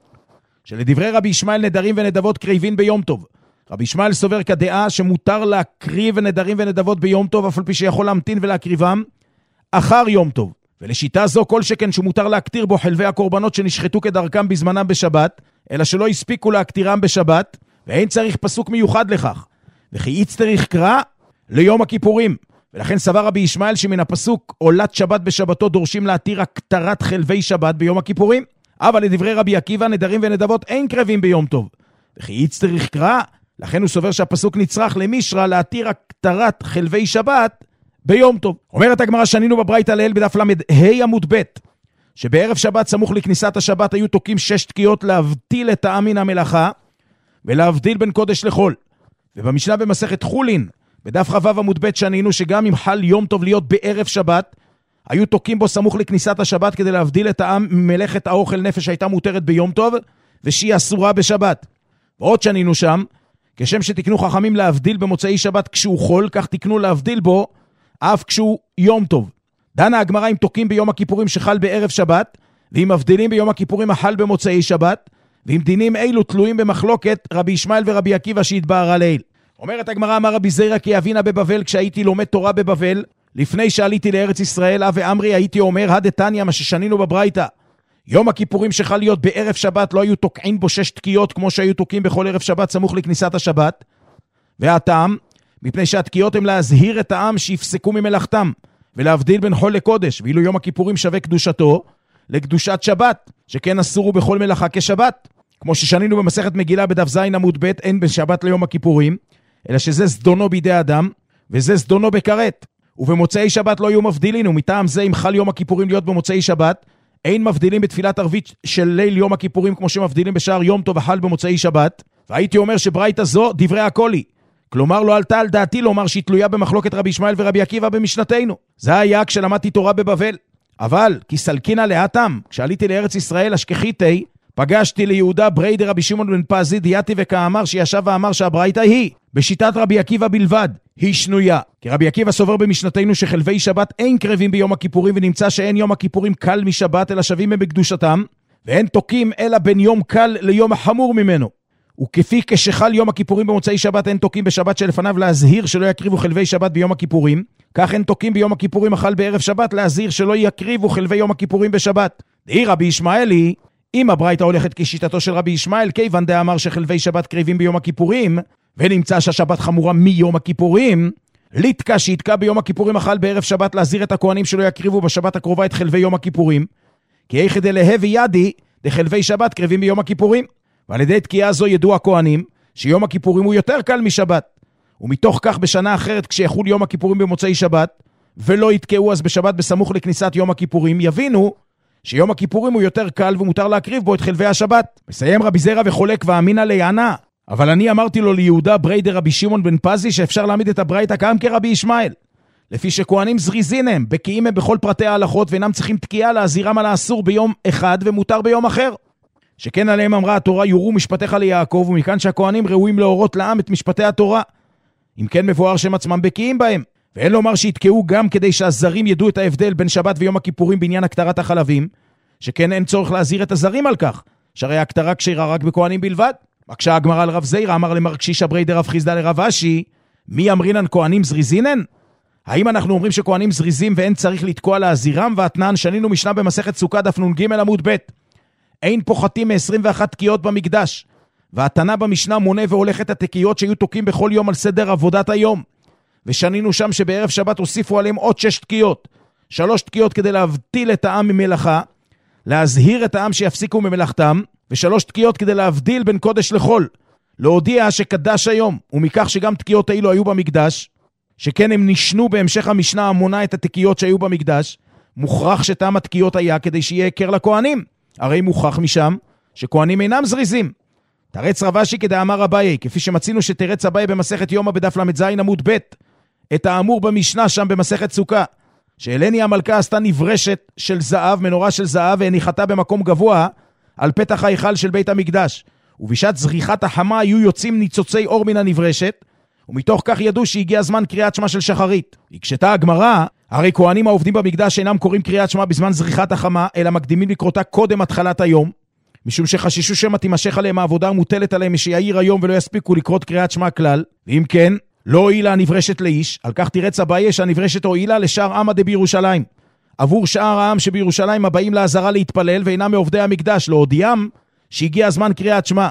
שלדברי רבי ישמעאל נדרים ונדבות קריבין ביום טוב. רבי ישמעאל סובר כדעה שמותר להקריב נדרים ונדבות ביום טוב, אף על פי שיכול להמתין ולהקריבם אחר יום טוב. ולשיטה זו כל שכן שמותר להקטיר בו חלבי הקורבנות שנשחטו כדרכם בזמנם בשבת, אלא שלא הספיקו להקטירם בשבת, ואין צריך פסוק מיוחד לכך. וכי יצטריך קרא ליום הכיפורים. ולכן סבר רבי ישמעאל שמן הפסוק עולת שבת בשבתו דורשים להתיר הקטרת חלבי שבת ביום הכיפורים, אבל לדברי רבי עקיבא נדרים ונדבות אין קרבים ביום טוב. וכי יצטריך קרא, לכן הוא סובר שהפסוק נצרך למישרה להתיר הקטרת חלבי שבת ביום טוב. אומרת הגמרא שנינו בברייתא לעיל בדף למד ה' עמוד ב', שבערב שבת סמוך לכניסת השבת היו תוקעים שש תקיעות להבדיל את העם מן המלאכה ולהבדיל בין קודש לחול. ובמשנה במסכת חולין בדף חו' עמוד ב' שנינו שגם אם חל יום טוב להיות בערב שבת, היו תוקעים בו סמוך לכניסת השבת כדי להבדיל את העם ממלאכת האוכל נפש שהייתה מותרת ביום טוב ושהיא אסורה בשבת. ועוד שנינו שם, כשם שתקנו חכמים להבדיל במוצאי שבת כשהוא חול, כך תקנו להבדיל בו אף כשהוא יום טוב. דנה הגמרא אם תוקעים ביום הכיפורים שחל בערב שבת, ואם מבדילים ביום הכיפורים החל במוצאי שבת, ואם דינים אילו תלויים במחלוקת רבי ישמעאל ורבי עקיבא שהתבהרה לעיל. אומרת הגמרא אמר רבי זיירא כי אבינה בבבל כשהייתי לומד תורה בבבל, לפני שעליתי לארץ ישראל, אבי אמרי הייתי אומר, הדתניא מה ששנינו בברייתא, יום הכיפורים שחל להיות בערב שבת לא היו תוקעים בו שש תקיעות כמו שהיו תוקעים בכל ערב שבת סמוך לכניסת השבת, והטעם, מפני שהתקיעות הם להזהיר את העם שיפסקו ממלאכתם, ולהבדיל בין חול לקודש, ואילו יום הכיפורים שווה קדושתו לקדושת שבת, שכן אסורו בכל מלאכה כשבת. כמו ששנינו במסכת מגילה בדף זין עמוד ב', אין בין שבת ליום הכיפורים, אלא שזה זדונו בידי אדם, וזה זדונו בקרת. ובמוצאי שבת לא יהיו מבדילים, ומטעם זה אם חל יום הכיפורים להיות במוצאי שבת, אין מבדילים בתפילת ערבית של ליל יום הכיפורים כמו שמבדילים בשער יום טוב וחל במוצאי שבת. והייתי אומר שברייתא זו דברי הקולי. כלומר לא עלתה על דעתי לומר שהיא תלויה במחלוקת רבי ישמעאל ורבי עקיבא במשנתנו. זה היה כשלמדתי תורה בבבל. אבל כי סלקינה לאטם, כשעליתי לארץ ישראל אשכחיתי, פגשתי ליהודה בריידר רבי שמעון בן פזי דייתי וכאמר שישב ואמר שהברייתא היא בשיטת רבי עקיבא בלבד, היא שנויה. כי רבי עקיבא סובר במשנתנו שחלבי שבת אין קרבים ביום הכיפורים, ונמצא שאין יום הכיפורים קל משבת אלא שווים הם בקדושתם, ואין תוקים אלא בין יום קל ליום החמור ממנו. וכפי כשחל יום הכיפורים במוצאי שבת אין תוקים בשבת שלפניו להזהיר שלא יקריבו חלבי שבת ביום הכיפורים, כך אין תוקים ביום הכיפורים החל בערב שבת להזהיר שלא יקריבו חלבי יום הכיפורים בשבת. דהי רבי ישמעאלי, אם הברייתא הולכת כשיטתו של רבי ישמעאל, כיוון דאמר שחלבי שבת קריבים ביום הכיפורים, ונמצא שהשבת חמורה מיום הכיפורים, ליתקה שיתקה ביום הכיפורים החל בערב שבת להזהיר את הכהנים שלא יקריבו בשבת הקרובה את חלבי יום הכיפורים, כי איך דלהבי ידי דחלבי שבת קריבים ביום הכיפורים. ועל ידי תקיעה זו ידעו הכהנים שיום הכיפורים הוא יותר קל משבת, ומתוך כך בשנה אחרת כשיחול יום הכיפורים במוצאי שבת ולא יתקעו אז בשבת בסמוך לכניסת יום הכיפורים, יבינו שיום הכיפורים הוא יותר קל ומותר להקריב בו את חלבי השבת. מסיים רבי זיירא וחולק ואמינה ליענה, אבל אני אמרתי לו ליהודה בריידר רבי שמעון בן פזי שאפשר להעמיד את הברייתא גם כרבי ישמעאל, לפי שכהנים זריזין הם, בקיאים הם בכל פרטי ההלכות ואינם צריכים תקיעה להזהירם על האסור ביום אחד ומותר ביום אחר. שכן עליהם אמרה התורה יורו משפטיך ליעקב, ומכאן שהכהנים ראויים להורות לעם את משפטי התורה. אם כן מבואר שהם עצמם בקיאים בהם, ואין לומר שיתקעו גם כדי שהזרים ידעו את ההבדל בין שבת ויום הכיפורים בעניין הקטרת החלבים, שכן אין צורך להזהיר את הזרים על כך, שהרי הקטרה כשרה רק בכהנים בלבד. מקשה הגמרא על רב זיירא, אמר למרקשישא בריידר רב חיסדא לרב אשי, מי אמרינן כהנים זריזינן? האם אנחנו אומרים שכהנים זריזים ואין צריך לתקוע להזהירם? ואתנן שנינו משנה במסכת סוכה דף נ"ג עמוד ב', אין פוחתים מ-עשרים ואחת תקיעות במקדש, והתנא במשנה מונה והולך את התקיעות שהיו תוקים בכל יום על סדר עבודת היום. ושנינו שם שבערב שבת הוסיפו עליהם עוד שש תקיעות, שלוש תקיעות כדי להבדיל את העם ממלאכה, להזהיר את העם שיפסיקו ממלאכתם, ושלוש תקיעות כדי להבדיל בין קודש לחול, להודיע שקדש היום, ומכך שגם תקיעות האלו היו במקדש, שכן הם נשנו בהמשך המשנה המונה את התקיעות שהיו במקדש, מוכרח שטעם התקיעות היה כדי שיהיה הכר לכהנים, הרי מוכח משם שכהנים אינם זריזים. תרץ רב אשי כדאמר אביי, כפי שמצינו שתרץ אביי במסכת יומא בדף למד זין עמוד ב', את האמור במשנה שם במסכת סוכה, שאלני המלכה עשתה נברשת של זהב, מנורה של זהב, והניחתה במקום גבוה על פתח ההיכל של בית המקדש, ובשעת זריחת החמה היו יוצאים ניצוצי אור מן הנברשת, ומתוך כך ידעו שהגיע זמן קריאת שמה של שחרית. הקשתה הגמרא, הרי כהנים העובדים במקדש אינם קוראים קריאת שמה בזמן זריחת החמה, אלא מקדימים לקרותה קודם התחלת היום, משום שחשישו שמא תימשך עליהם העבודה המוטלת עליהם משיעיר היום ולא יספיקו לקרות קריאת שמה כלל. ואם כן, לא הועילה הנברשת לאיש, על כך תרץ אביי שהנברשת הועילה לשאר עמא דבירושלים. עבור שאר העם שבירושלים הבאים לעזרה להתפלל ואינם מעובדי המקדש, להודיעם שהגיע הזמן קריאת שמע.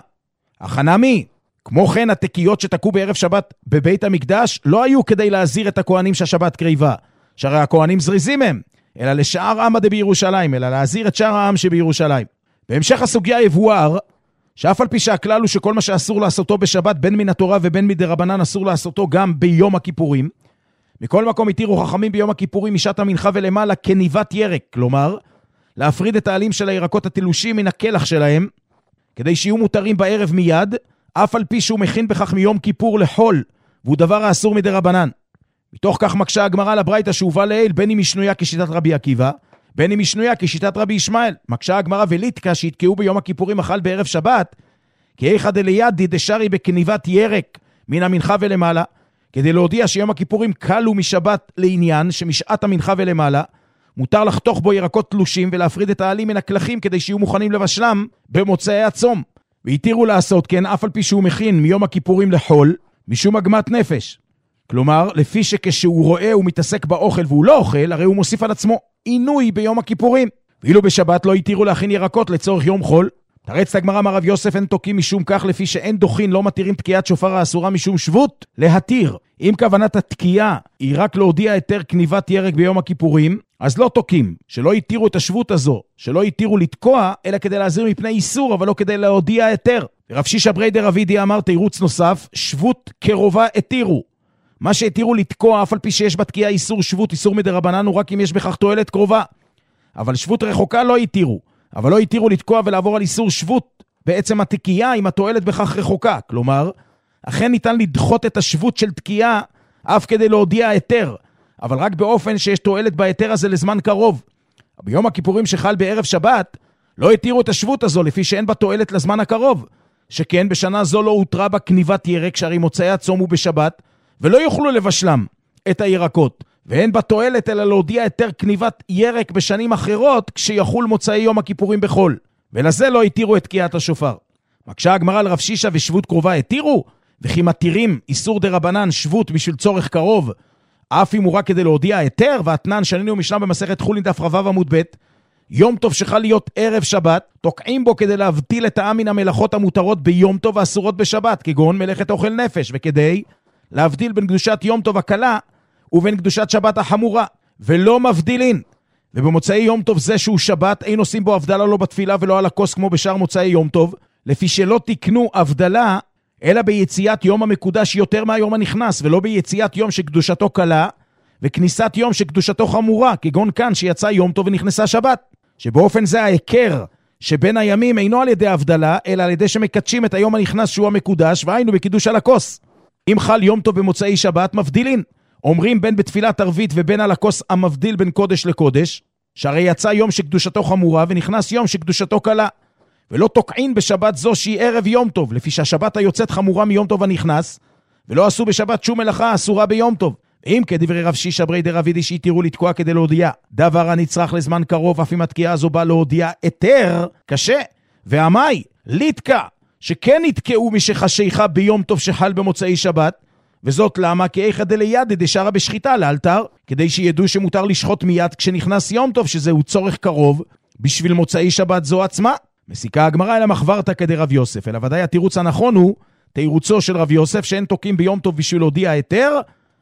החנמי, כמו כן התקיות שתקעו בערב שבת בבית המקדש לא היו כדי להזהיר את הכהנים שהשבת קריבה, שהרי הכהנים זריזים הם, אלא לשאר עמא דבירושלים, אלא להזהיר את שאר העם שבירושלים. בהמשך הסוגיה יבואר שאף על פי שהכלל הוא שכל מה שאסור לעשותו בשבת בין מן התורה ובין מדרבנן אסור לעשותו גם ביום הכיפורים. מכל מקום התירו חכמים ביום הכיפורים משעת המנחה ולמעלה כניבת ירק, כלומר להפריד את העלים של הירקות התלושים מן הכלח שלהם, כדי שיהיו מותרים בערב מיד, אף על פי שהוא מכין בכך מיום כיפור לחול, והוא דבר האסור מדרבנן. מתוך כך מקשה הגמרא לברייתא שהובא לעיל, בין אם היא שנויה כשיטת רבי עקיבא, בין אם היא שנויה כשיטת רבי ישמעאל. מקשה הגמרא וליתקה שהתקעו ביום הכיפורים אכל בערב שבת, כי איכא דלידי דשרי בכניבת ירק מן המנחה ולמעלה, כדי להודיע שיום הכיפורים קלו משבת לעניין, שמשעת המנחה ולמעלה, מותר לחתוך בו ירקות תלושים ולהפריד את העלים מן הכלכים כדי שיהיו מוכנים לבשלם במוצאי הצום. והתירו לעשות כן אף על פי שהוא מכין מיום הכיפורים לחול, משום עגמת נפש. כלומר, לפי שכשהוא רואה הוא מתעסק באוכל והוא לא אוכל, הרי הוא מוסיף על עצמו עינוי ביום הכיפורים. ואילו בשבת לא התירו להכין ירקות לצורך יום חול. תרץ הגמרא אמר רב יוסף אין תוקים משום כך, לפי שאין דוחין לא מתירים תקיעת שופר האסורה משום שבות להתיר. אם כוונת התקיעה היא רק להודיע היתר כניבת ירק ביום הכיפורים, אז לא תוקים, שלא התירו את השבות הזו, שלא התירו לתקוע, אלא כדי להזהיר מפני איסור, אבל לא כדי להודיע היתר. רב שישא ברי דרבידי אמר תירוץ נוסף, שבות קרובה התירו. מה שהתירו לתקוע, אף על פי שיש בתקיעה איסור שבות, איסור מדרבנן, הוא רק אם יש בכך תועלת קרובה. אבל שבות רחוקה לא התירו, אבל לא התירו לתקוע ולעבור על איסור שבות, בעצם התקיעה עם התועלת בכך רחוקה. כלומר, אכן ניתן לדחות את השבות של תקיעה, אף כדי להודיע היתר, אבל רק באופן שיש תועלת בהיתר הזה לזמן קרוב. ביום הכיפורים שחל בערב שבת, לא התירו את השבות הזו, לפי שאין בה תועלת לזמן הקרוב, שכן בשנה זו לא הותרה בה כניבת ירק, שהרי מוצאי הצום הוא בשבת, ולא יוכלו לבשלם את הירקות, ואין בה תועלת אלא להודיע היתר כניבת ירק בשנים אחרות, כשיחול מוצאי יום הכיפורים בחול, ולזה לא התירו את תקיעת השופר. מקשה הגמרא לרב שישא ושבות קרובה התירו, וכי מתירים איסור דרבנן שבות בשביל צורך קרוב, אף אם הוא רק כדי להודיע היתר. והתנן שנינו משנה במסכת חולין דף רבב עמוד ב', יום טוב שחל להיות ערב שבת, תוקעים בו כדי להבדיל את העם מן המלאכות המותרות ביום טוב ואסורות בשבת, כגון מלאכת אוכל נפש, וכדי להבדיל בין קדושת יום טוב הקלה ובין קדושת שבת החמורה, ולא מבדילין. ובמוצאי יום טוב זה שהוא שבת, אין עושים בו הבדלה לא בתפילה ולא על הכוס כמו בשאר מוצאי יום טוב, לפי שלא תקנו הבדלה אלא ביציאת יום המקודש יותר מהיום הנכנס, ולא ביציאת יום שקדושתו קלה וכניסת יום שקדושתו חמורה, כגון כאן שיצא יום טוב ונכנסה שבת, שבאופן זה ההיכר שבין הימים אינו על ידי הבדלה, אלא על ידי שמקדשים את היום הנכנס שהוא המקודש, והיינו בקידוש על הכוס. אם חל יום טוב במוצאי שבת, מבדילין. אומרים בין בתפילת ערבית ובין על הכוס המבדיל בין קודש לקודש, שהרי יצא יום שקדושתו חמורה ונכנס יום שקדושתו קלה. ולא תוקעין בשבת זו שהיא ערב יום טוב, לפי שהשבת היוצאת חמורה מיום טוב הנכנס, ולא עשו בשבת שום מלאכה אסורה ביום טוב. אם כדברי רב שישא ברי דרבידי שהתירו לתקוע כדי להודיע דבר הנצרך לזמן קרוב, אף אם התקיעה הזו באה להודיע היתר, קשה. והמאי לתקע שכן נתקעו משחשיכה ביום טוב שחל במוצאי שבת, וזאת למה? כי איכא דלידי דשרה בשחיטה לאלתר, כדי שידעו שמותר לשחוט מיד כשנכנס יום טוב, שזהו צורך קרוב בשביל מוצאי שבת זו עצמה. מסיקה הגמרא אל המחברתא כדי רב יוסף, אלא ודאי התירוץ הנכון הוא תירוצו של רב יוסף, שאין תוקים ביום טוב בשביל להודיע היתר,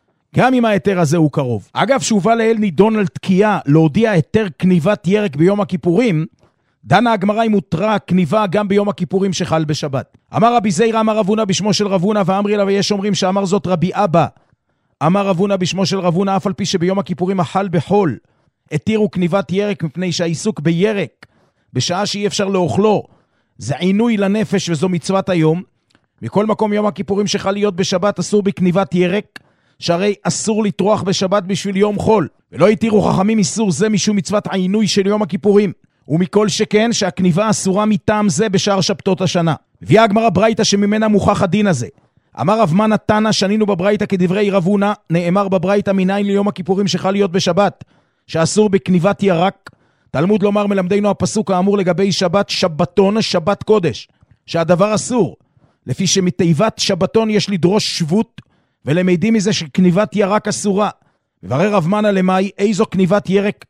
גם אם ההיתר הזה הוא קרוב. אגב, שהובא לאל נידון על תקיעה להודיע היתר כניבת ירק ביום הכיפורים, דנה הגמרא אם מותרה כניבה גם ביום הכיפורים שחל בשבת. אמר רבי זיירא אמר רב הונא בשמו של רב הונא, ואמרי לה, ויש אומרים שאמר זאת רבי אבא. אמר רב הונא בשמו של רב הונא, אף על פי שביום הכיפורים החל בחול התירו כניבת ירק, מפני שהעיסוק בירק בשעה שאי אפשר לאוכלו זה עינוי לנפש, וזו מצוות היום. מכל מקום יום הכיפורים שחל להיות בשבת אסור בכניבת ירק, שהרי אסור לטרוח בשבת בשביל יום חול, ולא התירו חכמים איסור זה משום מצוות העינוי של יום הכיפורים, ומכל שכן שהכניבה אסורה מטעם זה בשאר שבתות השנה. הביאה הגמרא ברייתא שממנה מוכח הדין הזה. אמר רב מנא תנא שנינו בברייתא כדברי רב הונא, נאמר בברייתא מניין ליום הכיפורים שחל להיות בשבת שאסור בכניבת ירק. תלמוד לומר מלמדנו הפסוק האמור לגבי שבת שבתון, שבת קודש, שהדבר אסור, לפי שמתיבת שבתון יש לדרוש שבות, ולמדים מזה שכניבת ירק אסורה. וברר רב מנא למאי, איזו כניבת ירק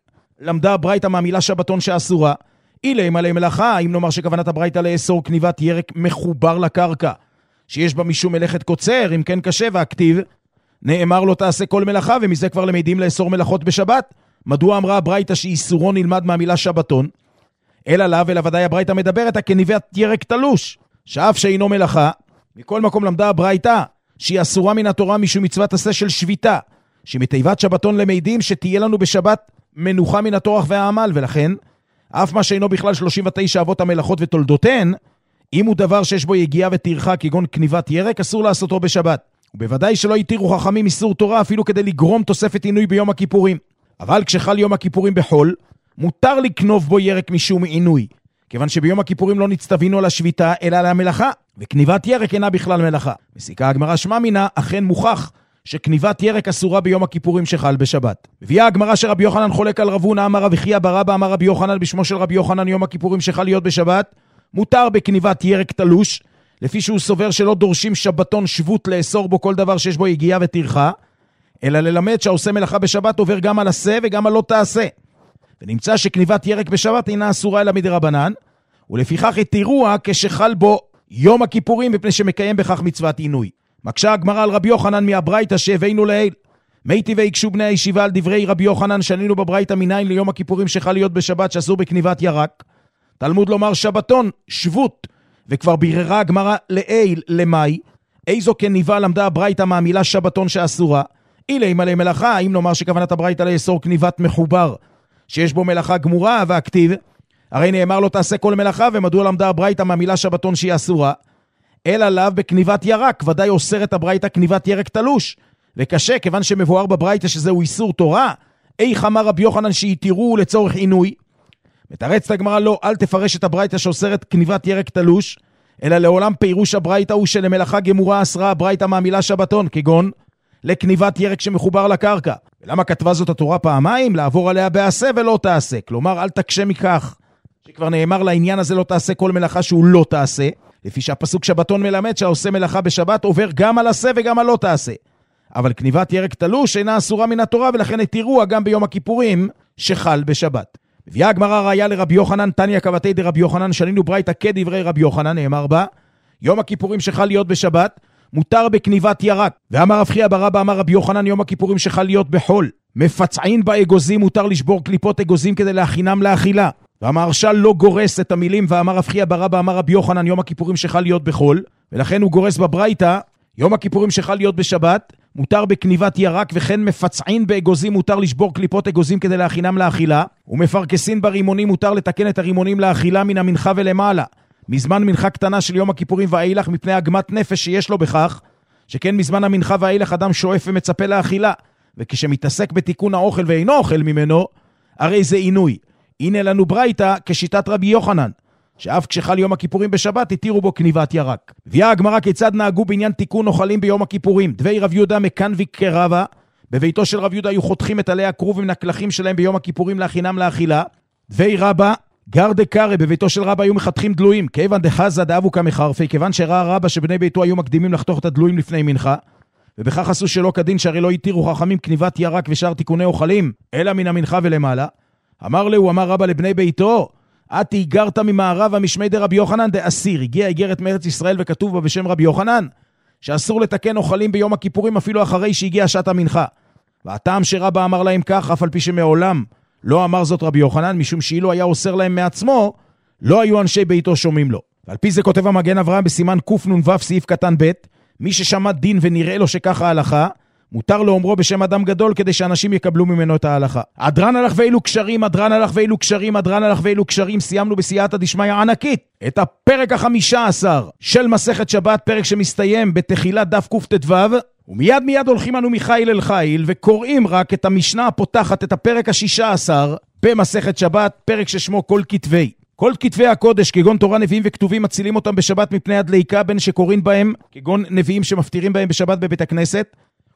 למדה הברייתא מהמילה שבתון שאסורה, אילי מלא מלאכה, אם נאמר שכוונת הברייתא לאסור כניבת ירק מחובר לקרקע, שיש בה משום מלאכת קוצר, אם כן קשה והכתיב, נאמר לו תעשה כל מלאכה, ומזה כבר למדים לאסור מלאכות בשבת. מדוע אמרה הברייתא שאיסורו נלמד מהמילה שבתון? אלא לה ולוודאי הברייתא מדברת הכניבת ירק תלוש, שאף שאינו מלאכה. מכל מקום למדה הברייתא שהיא אסורה מן התורה משום מצוות עשה של שביתה, שמתיבת שבתון למדים שתהיה לנו בשבת מנוחה מן התורח והעמל, ולכן אף מה שאינו בכלל שלושים ותשע אבות המלאכות ותולדותיהן, אם הוא דבר שיש בו יגיעה וטרחה כגון כניבת ירק, אסור לעשותו בשבת. ובוודאי שלא יתירו חכמים איסור תורה אפילו כדי לגרום תוספת עינוי ביום הכיפורים. אבל כשחל יום הכיפורים בחול, מותר לקנוב בו ירק משום עינוי, כיוון שביום הכיפורים לא נצטווינו על השביתה אלא על המלאכה, וכניבת ירק אינה בכלל מלאכה. מסיקה הגמרא שמע מינה, אכן מוכח שכניבת ירק אסורה ביום הכיפורים שחל בשבת. מביאה הגמרא שרבי יוחנן חולק על רב הונא, אמר רבי חייא בר אבא אמר רבי יוחנן בשמו של רבי יוחנן, יום הכיפורים שחל להיות בשבת מותר בכניבת ירק תלוש, לפי שהוא סובר שלא דורשים שבתון שבות לאסור בו כל דבר שיש בו יגיעה וטרחה, אלא ללמד שהעושה מלאכה בשבת עובר גם על עשה וגם על לא תעשה. ונמצא שכניבת ירק בשבת אינה אסורה אלא מדרבנן, ולפיכך התירוה כשחל בו יום הכיפורים, מפני שמקיים בכך מצוות עינוי. מקשה הגמרא על רבי יוחנן מהברייתא שהבאנו לעיל. מייטי ויקשו בני הישיבה על דברי רבי יוחנן שנינו בברייתא מניין ליום הכיפורים שחל להיות בשבת שאסור בכניבת ירק. תלמוד לומר שבתון, שבות, וכבר ביררה הגמרא לעיל למאי, איזו כניבה למדה הברייתא מהמילה שבתון שאסורה, אילי מלא מלאכה, אם נאמר שכוונת הברייתא לאסור כניבת מחובר, שיש בו מלאכה גמורה והכתיב, הרי נאמר לו תעשה כל מלאכה, ומדוע למדה הברייתא מהמילה שבתון שהיא אסורה, אלא לאו בכניבת ירק, ודאי אוסרת הברייתא כניבת ירק תלוש, וקשה, כיוון שמבואר בברייתא שזהו איסור תורה, איך אמר רבי יוחנן שיתירו לצורך עינוי, מתרצת הגמרא לא, אל תפרש את הברייתא שאוסרת כניבת ירק תלוש, אלא לעולם פירוש הברייתא הוא שלמלאכה גמורה אסרה הברייתא מהמילה שבתון, כגון לכניבת ירק שמחובר לקרקע. ולמה כתבה זאת התורה פעמיים? לעבור עליה בעשה ולא תעשה. כלומר, אל תקשה מכך, שכבר נאמר לעניין הזה לא תעשה כל מלאכה שהוא לא תעשה, לפי שהפסוק שבתון מלמד שהעושה מלאכה בשבת עובר גם על עשה וגם על לא תעשה. אבל כניבת ירק תלוש אינה אסורה מן התורה, ולכן התירוה גם ביום הכיפורים שחל בשבת. מביאה הגמרא ראיה לרבי יוחנן, תניא קבתי דרבי יוחנן, שנינו ברייתא כדברי רבי יוחנן, נאמר בה, יום הכיפורים שחל להיות בשבת, מותר בכניבת ירק. ואמר רב חייא בר אבא אמר רבי יוחנן, יום הכיפורים שחל להיות בחול, מפצעין באגוזים, מותר לשבור קליפות אגוזים כדי להכינם לאכילה. והמהרש"ל לא גורס את המילים, ואמר רב חייא בר אבא אמר רבי יוחנן, יום הכיפורים שחל להיות בחול, ולכן הוא גורס בברייתא, יום הכיפורים שחל להיות בשבת, מותר בכניבת ירק, וכן מפצעין באגוזים, מותר לשבור קליפות אגוזים כדי להכינם לאכילה, ומפרקסין ברימונים, מותר לתקן את הרימונים לאכילה מן המנחה ולמעלה, מזמן מנחה קטנה של יום הכיפורים ואילך, מפני הגמת נפש שיש לו בכך, שכן מזמן המנחה ואילך אדם שואף ומצפה לאכילה, וכשמתעסק בתיקון האוכל ואינו אוכל ממנו, הרי זה עינוי. הנה לנו ברייתא כשיטת רבי יוחנן, שאף כשחל יום הכיפורים בשבת התירו בו כניבת ירק. הביאה הגמרא כיצד נהגו בעניין תיקון אוכלים ביום הכיפורים. דבי רב יהודה מקנבי קרבה, בביתו של רב יהודה היו חותכים את עלי הכרוב עם נקלחים שלהם ביום הכיפורים להכינם לאכילה. דבי רבא גר דקרא, בביתו של רבא היו מחתכים דלויים, כיוון דחזה דאבו כמחרפי, כיוון שראה רבא שבני ביתו היו מקדימים לחתוך את הדלויים לפני מנחה, ובכך עשו שלא כדין, שהרי לא התירו חכמים כניבת ירק ושאר תיקוני אוכלים, אלא מן המנחה ולמעלה. אמר לו, אמר רבא לבני ביתו, את הגרת ממערב המשמי דרבי יוחנן דאסיר. הגיעה איגרת מארץ ישראל וכתוב בה בשם רבי יוחנן, שאסור לתקן אוכלים ביום הכיפורים אפילו אחרי שהגיעה שעת המנחה. והטעם שרבא אמר להם כך, אף על פי שמעולם לא אמר זאת רבי יוחנן, משום שאילו היה אוסר להם מעצמו, לא היו אנשי ביתו שומעים לו. ועל פי זה כותב המגן אברהם בסימן קנ"ו סעיף קטן ב', מי ששמע דין ונראה לו שככה ההלכה, מותר לאומרו בשם אדם גדול כדי שאנשים יקבלו ממנו את ההלכה. אדרן הלך ואילו קשרים, אדרן הלך ואילו קשרים, אדרן הלך ואילו קשרים, סיימנו בסייעתא דשמיא ענקית את הפרק החמישה עשר של מסכת שבת, פרק שמסתיים בתחילת דף קט"ו, ומיד מיד הולכים אנו מחיל אל חיל וקוראים רק את המשנה הפותחת את הפרק השישה עשר במסכת שבת, פרק ששמו כל כתבי. כל כתבי הקודש, כגון תורה, נביאים וכתובים, מצילים אותם בשבת מפני הדליקה, בין שקוראים בהם, כגון נביאים שמפטירים בהם בשבת בבית הכנסת,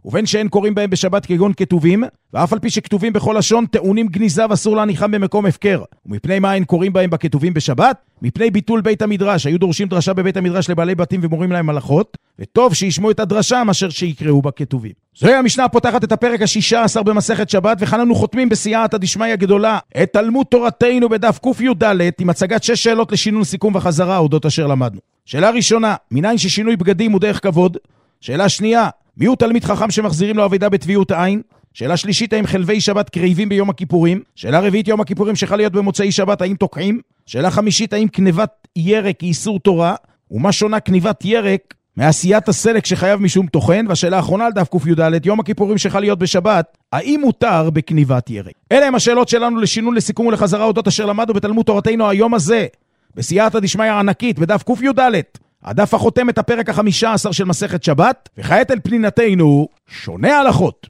ובין שאין קוראים בהם בשבת כגון כתובים, ואף על פי שכתובים בכל לשון, טעונים גניזה ואסור להניחם במקום הפקר. ומפני מה אין קוראים בהם בכתובים בשבת? מפני ביטול בית המדרש. היו דורשים דרשה בבית המדרש לבעלי בתים ומורים להם מלאכות, וטוב שישמעו את הדרשה מאשר שיקראו בכתובים. זוהי המשנה פותחת את הפרק השישה עשר במסכת שבת, וכאן אנו חותמים בסייעתא דשמיא הגדולה את תלמוד תורתנו בדף ק"ד עם הצגת שש שאלות לשינון סיכום וחזרה אודות אשר למדנו. שאלה ראשונה, מניין ששינוי בגדים הוא דרך כבוד? שאלה שנייה, מיהו תלמיד חכם שמחזירים לו אבידה בטביעות העין? שאלה שלישית, האם חלבי שבת קריבים ביום הכיפורים? שאלה רביעית, יום הכיפורים שחל להיות במוצאי שבת, האם תוקעים? שאלה חמישית, האם כנבת ירק היא איסור תורה? ומה שונה כנבת ירק מעשיית הסלק שחייב משום תוכן? והשאלה האחרונה על דף ק"ד, יום הכיפורים שחל להיות בשבת, האם מותר בכנבת ירק? אלה הם השאלות שלנו לשינון, לסיכום ולחזרה אודות אשר למדנו בתלמוד תורתנו היום הזה, בסייעתא דשמיא הענקית בדף ק"ד. הדף החותם את הפרק החמישה עשר של מסכת שבת, וכעת אל פנינתנו שונה הלכות.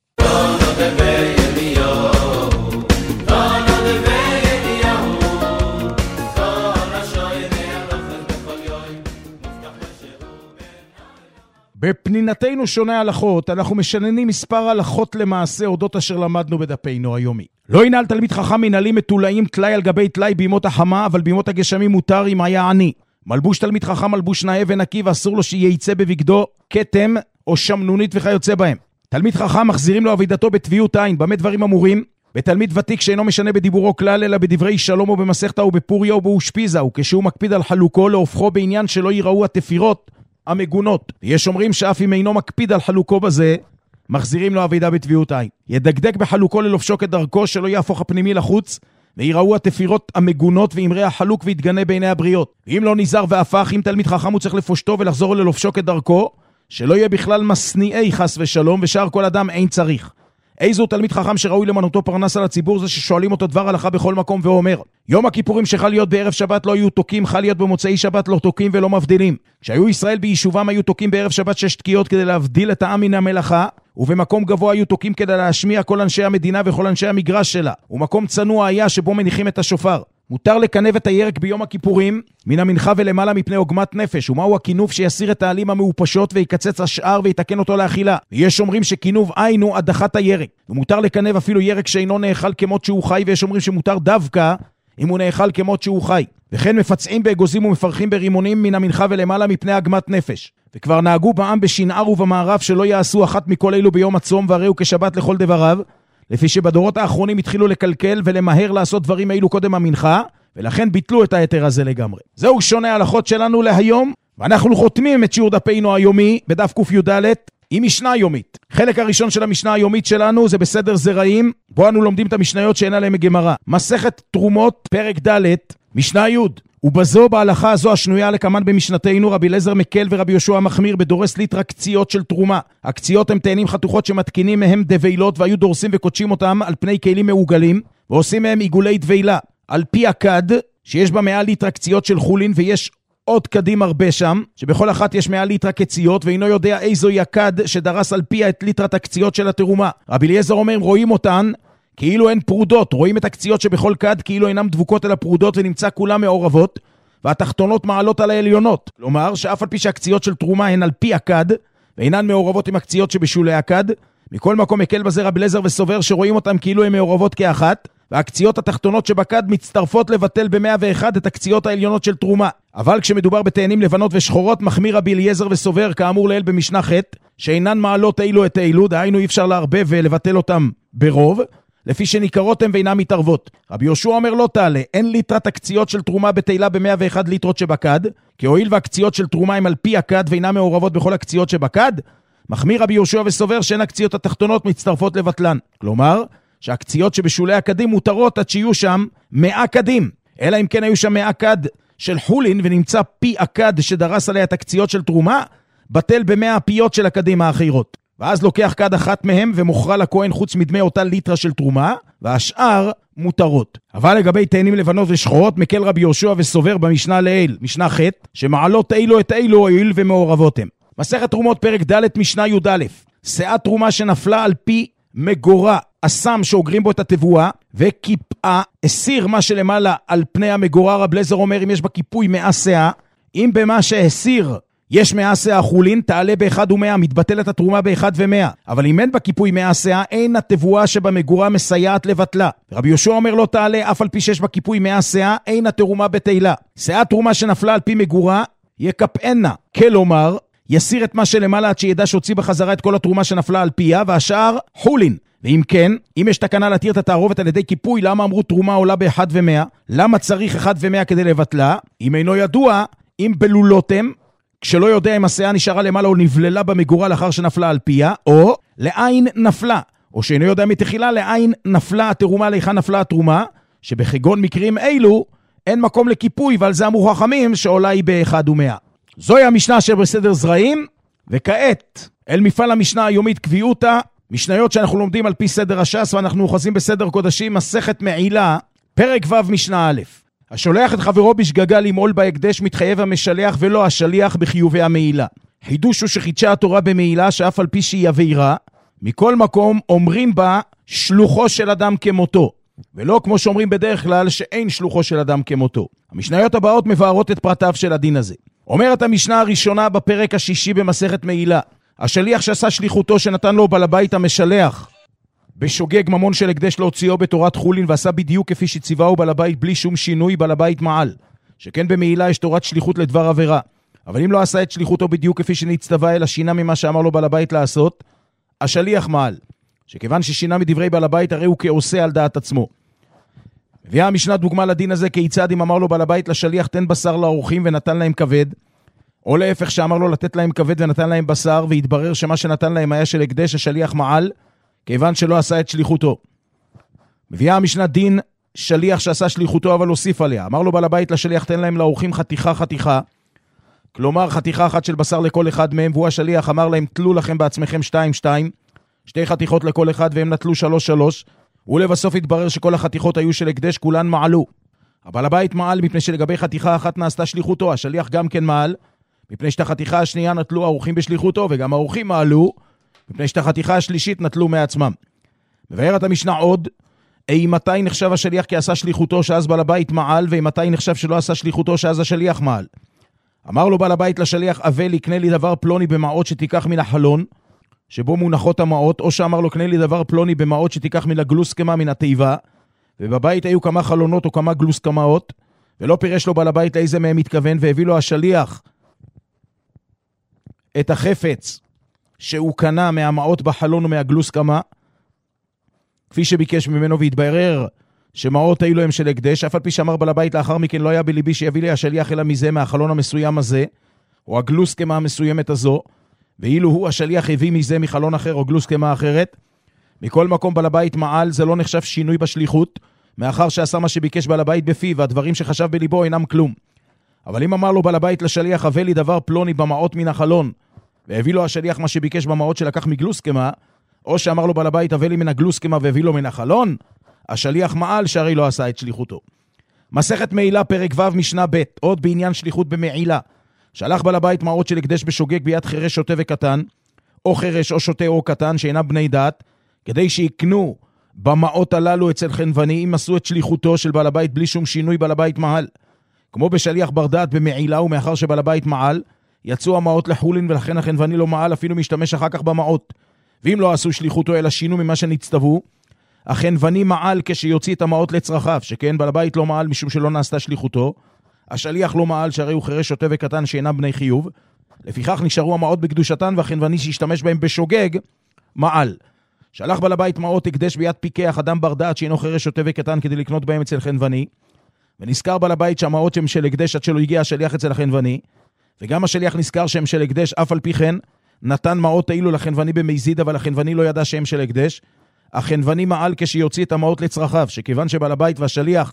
בפנינתנו שונה הלכות, אנחנו משננים מספר הלכות למעשה אודות אשר למדנו בדפינו היומי. לא ינהל תלמיד חכם מנהלים מטולאים תלאי על גבי תלאי בימות החמה, אבל בימות הגשמים מותר אם היה עני. מלבוש תלמיד חכם מלבוש נאה ונקי, ואסור לו שייצא בבגדו כתם או שמנונית וכיוצא בהם. תלמיד חכם מחזירים לו אבידתו בטביעות עין. במה דברים אמורים? בתלמיד ותיק שאינו משנה בדיבורו כלל, אלא בדברי שלום או במסכתא או בפוריה או באושפיזה, וכשהוא מקפיד על חלוקו להופכו בעניין שלא ייראו התפירות המגונות. יש אומרים שאף אם אינו מקפיד על חלוקו בזה, מחזירים לו אבידה בטביעות עין. ידקדק בחלוקו ללובשו כדרכו, שלא יהפוך הפנימי לחוץ, ויראו התפירות המגונות ואמרי החלוק ויתגנה בעיני הבריות. ואם לא נזהר והפך, אם תלמיד חכם הוא צריך לפושטו ולחזור ללובשו כדרכו, שלא יהיה בכלל מסניעי חס ושלום, ושאר כל אדם אין צריך. איזו תלמיד חכם שראוי למנותו פרנס על הציבור, זה ששואלים אותו דבר הלכה בכל מקום ואומר, יום הכיפורים שחל להיות בערב שבת לא היו תוקים, חל להיות במוצאי שבת לא תוקים ולא מבדילים. כשהיו ישראל ביישובם היו תוקים בערב שבת שש תקיות כדי להבדיל את העם מן המלאכה, ובמקום גבוה היו תוקים כדי להשמיע כל אנשי המדינה וכל אנשי המגרש שלה, ומקום צנוע היה שבו מניחים את השופר. מותר לקנב את הירק ביום הכיפורים מן המנחה ולמעלה מפני עוגמת נפש, ומהו הכינוף שיסיר את העלים המאופשות ויקצץ השאר ויתקן אותו לאכילה. ויש אומרים שכינוב עין הוא הדחת הירק, ומותר לקנב אפילו ירק שאינו נאכל כמות שהוא חי, ויש אומרים שמותר דווקא אם הוא נאכל כמות שהוא חי. וכן מפצעים באגוזים ומפרחים ברימונים מן המנחה ולמעלה מפני עגמת נפש. וכבר נהגו בעם בשנער ובמערב שלא יעשו אחת מכל אלו ביום הצום, והרי הוא כשבת לכל דבריו, לפי שבדורות האחרונים התחילו לקלקל ולמהר לעשות דברים אילו קודם המנחה, ולכן ביטלו את היתר הזה לגמרי. זהו שונה ההלכות שלנו להיום, ואנחנו חותמים את שיעור דפינו היומי בדף ק"ד עם משנה יומית. חלק הראשון של המשנה היומית שלנו זה בסדר זרעים, בו אנו לומדים את המשניות שאין עליהם גמרא. מסכת תרומות, פרק ד', משנה י'. ובזו בהלכה הזו השנויה לקמן במשנתנו, רבי אליעזר מקל ורבי יהושע מחמיר בדורס ליטרה קציות של תרומה. הקציות הם תאנים חתוכות שמתקינים מהם דביילות, והיו דורסים וקודשים אותם על פני כלים מעוגלים, ועושים מהם עיגולי דביילה. על פי הכד, שיש בה מאה ליטרה קציות של חולין, ויש עוד קדים הרבה שם, שבכל אחת יש מאה ליטרה קציות, ואינו יודע איזו יקד שדרס על פיה את ליטרת הקציות של התרומה. רבי אליעזר אומר, רואים אותן כאילו הן פרודות, רואים את הקציות שבכל כד כאילו אינן דבוקות אל הפרודות ונמצא כולן מעורבות, והתחתונות מעלות על העליונות. כלומר, שאף על פי שהקציות של תרומה הן על פי הכד, ואינן מעורבות עם הקציות שבשולי הכד, מכל מקום מקל בזה רבי אליעזר וסובר שרואים אותן כאילו הן מעורבות כאחת, והקציות התחתונות שבכד מצטרפות לבטל ב-מאה ואחת את הקציות העליונות של תרומה. אבל כשמדובר בתאנים לבנות ושחורות, מחמיר רבי אליעזר וסובר, כאמור לעיל במשנה ח', שאינן מעלות אילו את אילו, דהיינו אי אפשר להרבב ולבטל אותם ברוב, לפי שניכרות הם ואינם מתערבות. רבי יהושע אומר לא תעלה, אין ליטרת הקציות של תרומה בתהילה ב-מאה ואחת ליטרות שבכד, כי הואיל והקציות של תרומה הם על פי הכד ואינם מעורבות בכל הקציות שבכד, מחמיר רבי יהושע וסובר שאין הקציות התחתונות מצטרפות לבטלן. כלומר, שהקציות שבשולי הקדים מותרות עד שיהיו שם מאה קדים, אלא אם כן היו שם מאה קד של חולין ונמצא פי הכד שדרס עליה את הקציות של תרומה, בטל במאה הפיות של הקדים האחרות. ואז לוקח כד אחת מהם ומוכרה לכהן חוץ מדמי אותה ליטרה של תרומה, והשאר מותרות. אבל לגבי תאנים לבנות ושחורות, מקל רבי יהושע וסובר במשנה לעיל, משנה ח', שמעלות אילו את אילו הועיל ומעורבות הם. מסכת תרומות פרק ד' משנה י"א, שאת תרומה שנפלה על פי מגורה, אסם שאוגרים בו את התבואה, וקיפאה, הסיר מה שלמעלה על פני המגורה. רבי אליעזר אומר אם יש בה קיפוי מאה שאה, אם במה שהסיר יש מאה שאה חולין, תעלה באחד ומאה, מתבטלת התרומה באחד ומאה. אבל אם אין בכיפוי מאה שאה, אין התבואה שבמגורה מסייעת לבטלה. רבי יהושע אומר לא תעלה, אף על פי שיש בכיפוי מאה שאה, אין התרומה בתהילה. שאה תרומה שנפלה על פי מגורה, יקפאנה. כלומר, יסיר את מה שלמעלה עד שידע שהוציא בחזרה את כל התרומה שנפלה על פיה, והשאר חולין. ואם כן, אם יש תקנה להתיר את התערובת על ידי כיפוי, למה אמרו תרומה עולה באחד ומאה? למה צריך אחד ומאה כדי לבטלה? אם אינו ידוע, אם בלולותם, כשלא יודע אם השאה נשארה למעלה או נבללה במגורה לאחר שנפלה על פיה, או לעין נפלה, או שאינו יודע מתחילה, לעין נפלה התרומה, להיכן נפלה התרומה, שבכגון מקרים אלו, אין מקום לכיפוי, ועל זה אמרו חכמים שעולה היא באחד ומאה. זוהי המשנה אשר בסדר זרעים, וכעת אל מפעל המשנה היומית קביעותה, משניות שאנחנו לומדים על פי סדר הש"ס, ואנחנו אוחזים בסדר קודשים, מסכת מעילה, פרק ו' משנה א'. השולח את חברו בשגגה למעול בהקדש מתחייב המשלח ולא השליח בחיובי המעילה. חידוש הוא שחידשה התורה במעילה שאף על פי שהיא עבירה, מכל מקום אומרים בה שלוחו של אדם כמותו, ולא כמו שאומרים בדרך כלל שאין שלוחו של אדם כמותו. המשניות הבאות מבארות את פרטיו של הדין הזה. אומרת המשנה הראשונה בפרק השישי במסכת מעילה, השליח שעשה שליחותו שנתן לו בעל הבית המשלח בשוגג ממון של הקדש להוציאו בתורת חולין, ועשה בדיוק כפי שציווהו בעל הבית בלי שום שינוי, בעל הבית מעל. שכן במעילה יש תורת שליחות לדבר עבירה. אבל אם לא עשה את שליחותו בדיוק כפי שנצטווה, אלא שינה ממה שאמר לו בעל הבית לעשות, השליח מעל. שכיוון ששינה מדברי בעל הבית, הרי הוא כעושה על דעת עצמו. מביאה המשנה דוגמה לדין הזה, כיצד אם אמר לו בעל הבית לשליח תן בשר לאורחים ונתן להם כבד, או להפך שאמר לו לתת להם כבד ונתן להם בשר, והתברר שמה שנתן להם היה של הקדש, השליח מעל, כיוון שלא עשה את שליחותו. מביאה המשנה דין שליח שעשה שליחותו אבל הוסיף עליה. אמר לו בעל הבית לשליח תן להם לאורחים חתיכה חתיכה, כלומר חתיכה אחת של בשר לכל אחד מהם, והוא השליח אמר להם תלו לכם בעצמכם שתיים שתיים, שתי חתיכות לכל אחד, והם נטלו שלוש שלוש, ולבסוף התברר שכל החתיכות היו של הקדש, כולן מעלו. הבעל הבית מעל מפני שלגבי חתיכה אחת נעשתה שליחותו, השליח גם כן מעל, מפני שאת החתיכה השנייה נטלו האורחים בשליחותו, וגם האורחים מעלו, מפני שאת החתיכה השלישית נטלו מעצמם. מבארת המשנה עוד, אי מתי נחשב השליח כי עשה שליחותו שאז בעל הבית מעל, ואי מתי נחשב שלא עשה שליחותו שאז השליח מעל. אמר לו בעל הבית לשליח, אבל יקנה לי דבר פלוני במעות שתיקח מן החלון, שבו מונחות המעות, או שאמר לו קנה לי דבר פלוני במעות שתיקח מן הגלוסקמה מן התיבה, ובבית היו כמה חלונות או כמה גלוסקמאות, ולא פירש לו בעל הבית לאיזה מהם מתכוון, והביא לו השליח את החפץ שהוא קנה מהמעות בחלון ומהגלוסקמה, כפי שביקש ממנו, והתברר שמעות האלו הם של הקדש, אף על פי שאמר בעל הבית לאחר מכן לא היה בליבי שיביא לי השליח אלא מזה מהחלון המסוים הזה, או הגלוסקמה המסוימת הזו, ואילו הוא השליח הביא מזה מחלון אחר או גלוסקמה אחרת. מכל מקום בעל הבית מעל, זה לא נחשב שינוי בשליחות, מאחר שעשה מה שביקש בעל הבית בפיו, והדברים שחשב בליבו אינם כלום. אבל אם אמר לו בעל הבית לשליח, הביא לי דבר פלוני במעות מן החלון, והביא לו השליח מה שביקש במעות שלקח מגלוסקמה, או שאמר לו בעל הבית, הביא לי מן הגלוסקמה והביא לו מן החלון, השליח מעל שהרי לא עשה את שליחותו. מסכת מעילה פרק ו' משנה ב', עוד בעניין שליחות במעילה. שלח בעל הבית מעות של הקדש בשוגג ביד חירש שוטה וקטן, או חירש או שוטה או קטן שאינם בני דת, כדי שיקנו במעות הללו אצל חנווני, אם עשו את שליחותו של בעל הבית בלי שום שינוי בעל הבית מעל. כמו בשליח בר דעת במעילה, ומאחר שבעל הבית מעל, יצאו המעות לחולין, ולכן החנווני לא מעל, אפילו משתמש אחר כך במעות. ואם לא עשו שליחותו אלא שינו ממה שנצטוו, החנווני מעל כשיוציא את המעות לצרכיו, שכן בעל הבית לא מעל משום שלא נעשתה שליחותו, השליח לא מעל שהרי הוא חירש שוטה וקטן שאינם בני חיוב, לפיכך נשארו המעות בקדושתן, והחנווני שהשתמש בהם בשוגג מעל. שלח בעל הבית מעות הקדש ביד פיקח אדם בר דעת שאינו חירש שוטה וקטן כדי לקנות בהם אצל חנווני, ונזכר בעל הבית שהמעות שהם של הקדש עד שלא הגיע השליח אצל החנווני, וגם השליח נזכר שהם של הקדש, אף על פי כן נתן מעות אילו לחנווני במזיד, אבל החנווני לא ידע שהם של הקדש. החנווני מעל כשיוציא את המעות לצרכיו, שכיוון שבעל הבית והשליח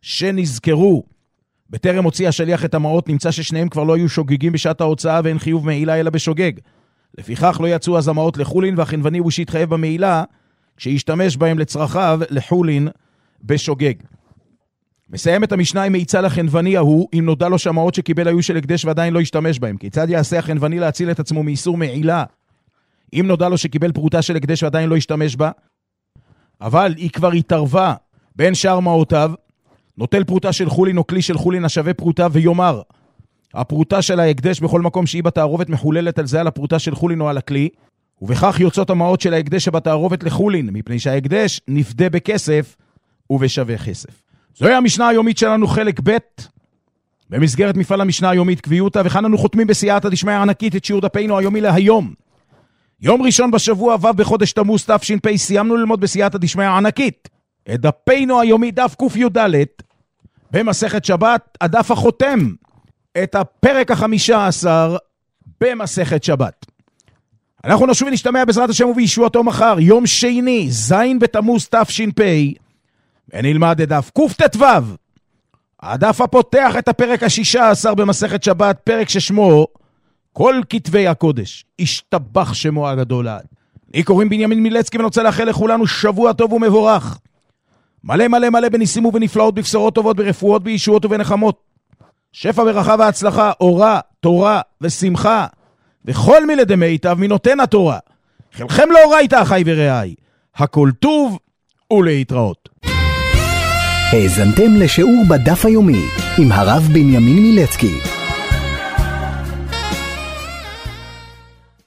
שנזכרו בטרם הוציא השליח את המעות, נמצא ששניהם כבר לא היו שוגגים בשעת ההוצאה ואין חיוב מעילה אלא בשוגג. לפיכך לא יצאו אז המעות לחולין, והחנווני הוא שהתחייב במעילה כשישתמש בהם לצרכיו לחולין בשוגג. מסיים את המשנה עם מעיצה לחנווני ההוא, אם נודע לו שהמעות שקיבל היו של הקדש ועדיין לא ישתמש בהם. כיצד יעשה החנווני להציל את עצמו מאיסור מעילה אם נודע לו שקיבל פרוטה של הקדש ועדיין לא ישתמש בה? אבל היא כבר התערבה בין שאר מעותיו, נוטל פרוטה של חולין או כלי של חולין השווה פרוטה ויומר, הפרוטה של ההקדש בכל מקום שהיא בתערובת מחוללת על זה על הפרוטה של חולין או על הכלי, ובכך יוצאות המעות של ההקדש שבתערובת לחולין, מפני שההקדש נפדה בכסף ובשווה כסף. זוהי המשנה היומית שלנו חלק ב' במסגרת מפעל המשנה היומית קביעותה, וכאן אנו חותמים בסייעתא דשמיא הענקית את שיעור דפנו היומי להיום. יום ראשון בשבוע ו' בחודש תמוז תש"פ, סיימנו ללמוד בסייעתא דשמיא הענקית את דפנו היומי דף ק"ד במסכת שבת, הדף החותם את הפרק החמישה עשר במסכת שבת. אנחנו נשוב ונשתמע בעזרת השם ובישועתו מחר, יום שני, זין בתמוז תש"פ, ונלמד את דף קט"ו, הדף הפותח את הפרק השישה עשר במסכת שבת, פרק ששמו כל כתבי הקודש, השתבח שמו הגדול לעד. לי קוראים בנימין מילצקי, ואני רוצה לאחל לכולנו שבוע טוב ומבורך, מלא מלא מלא בניסים ובנפלאות, בבשורות טובות, ברפואות, בישועות ובנחמות, שפע ברכה והצלחה, אורה, תורה ושמחה, וכל מילי דמיטב מנותן התורה. חלכם לאורייתא אחי ורעי, הכל טוב ולהתראות. האזנתם לשיעור בדף היומי עם הרב בנימין מילצקי.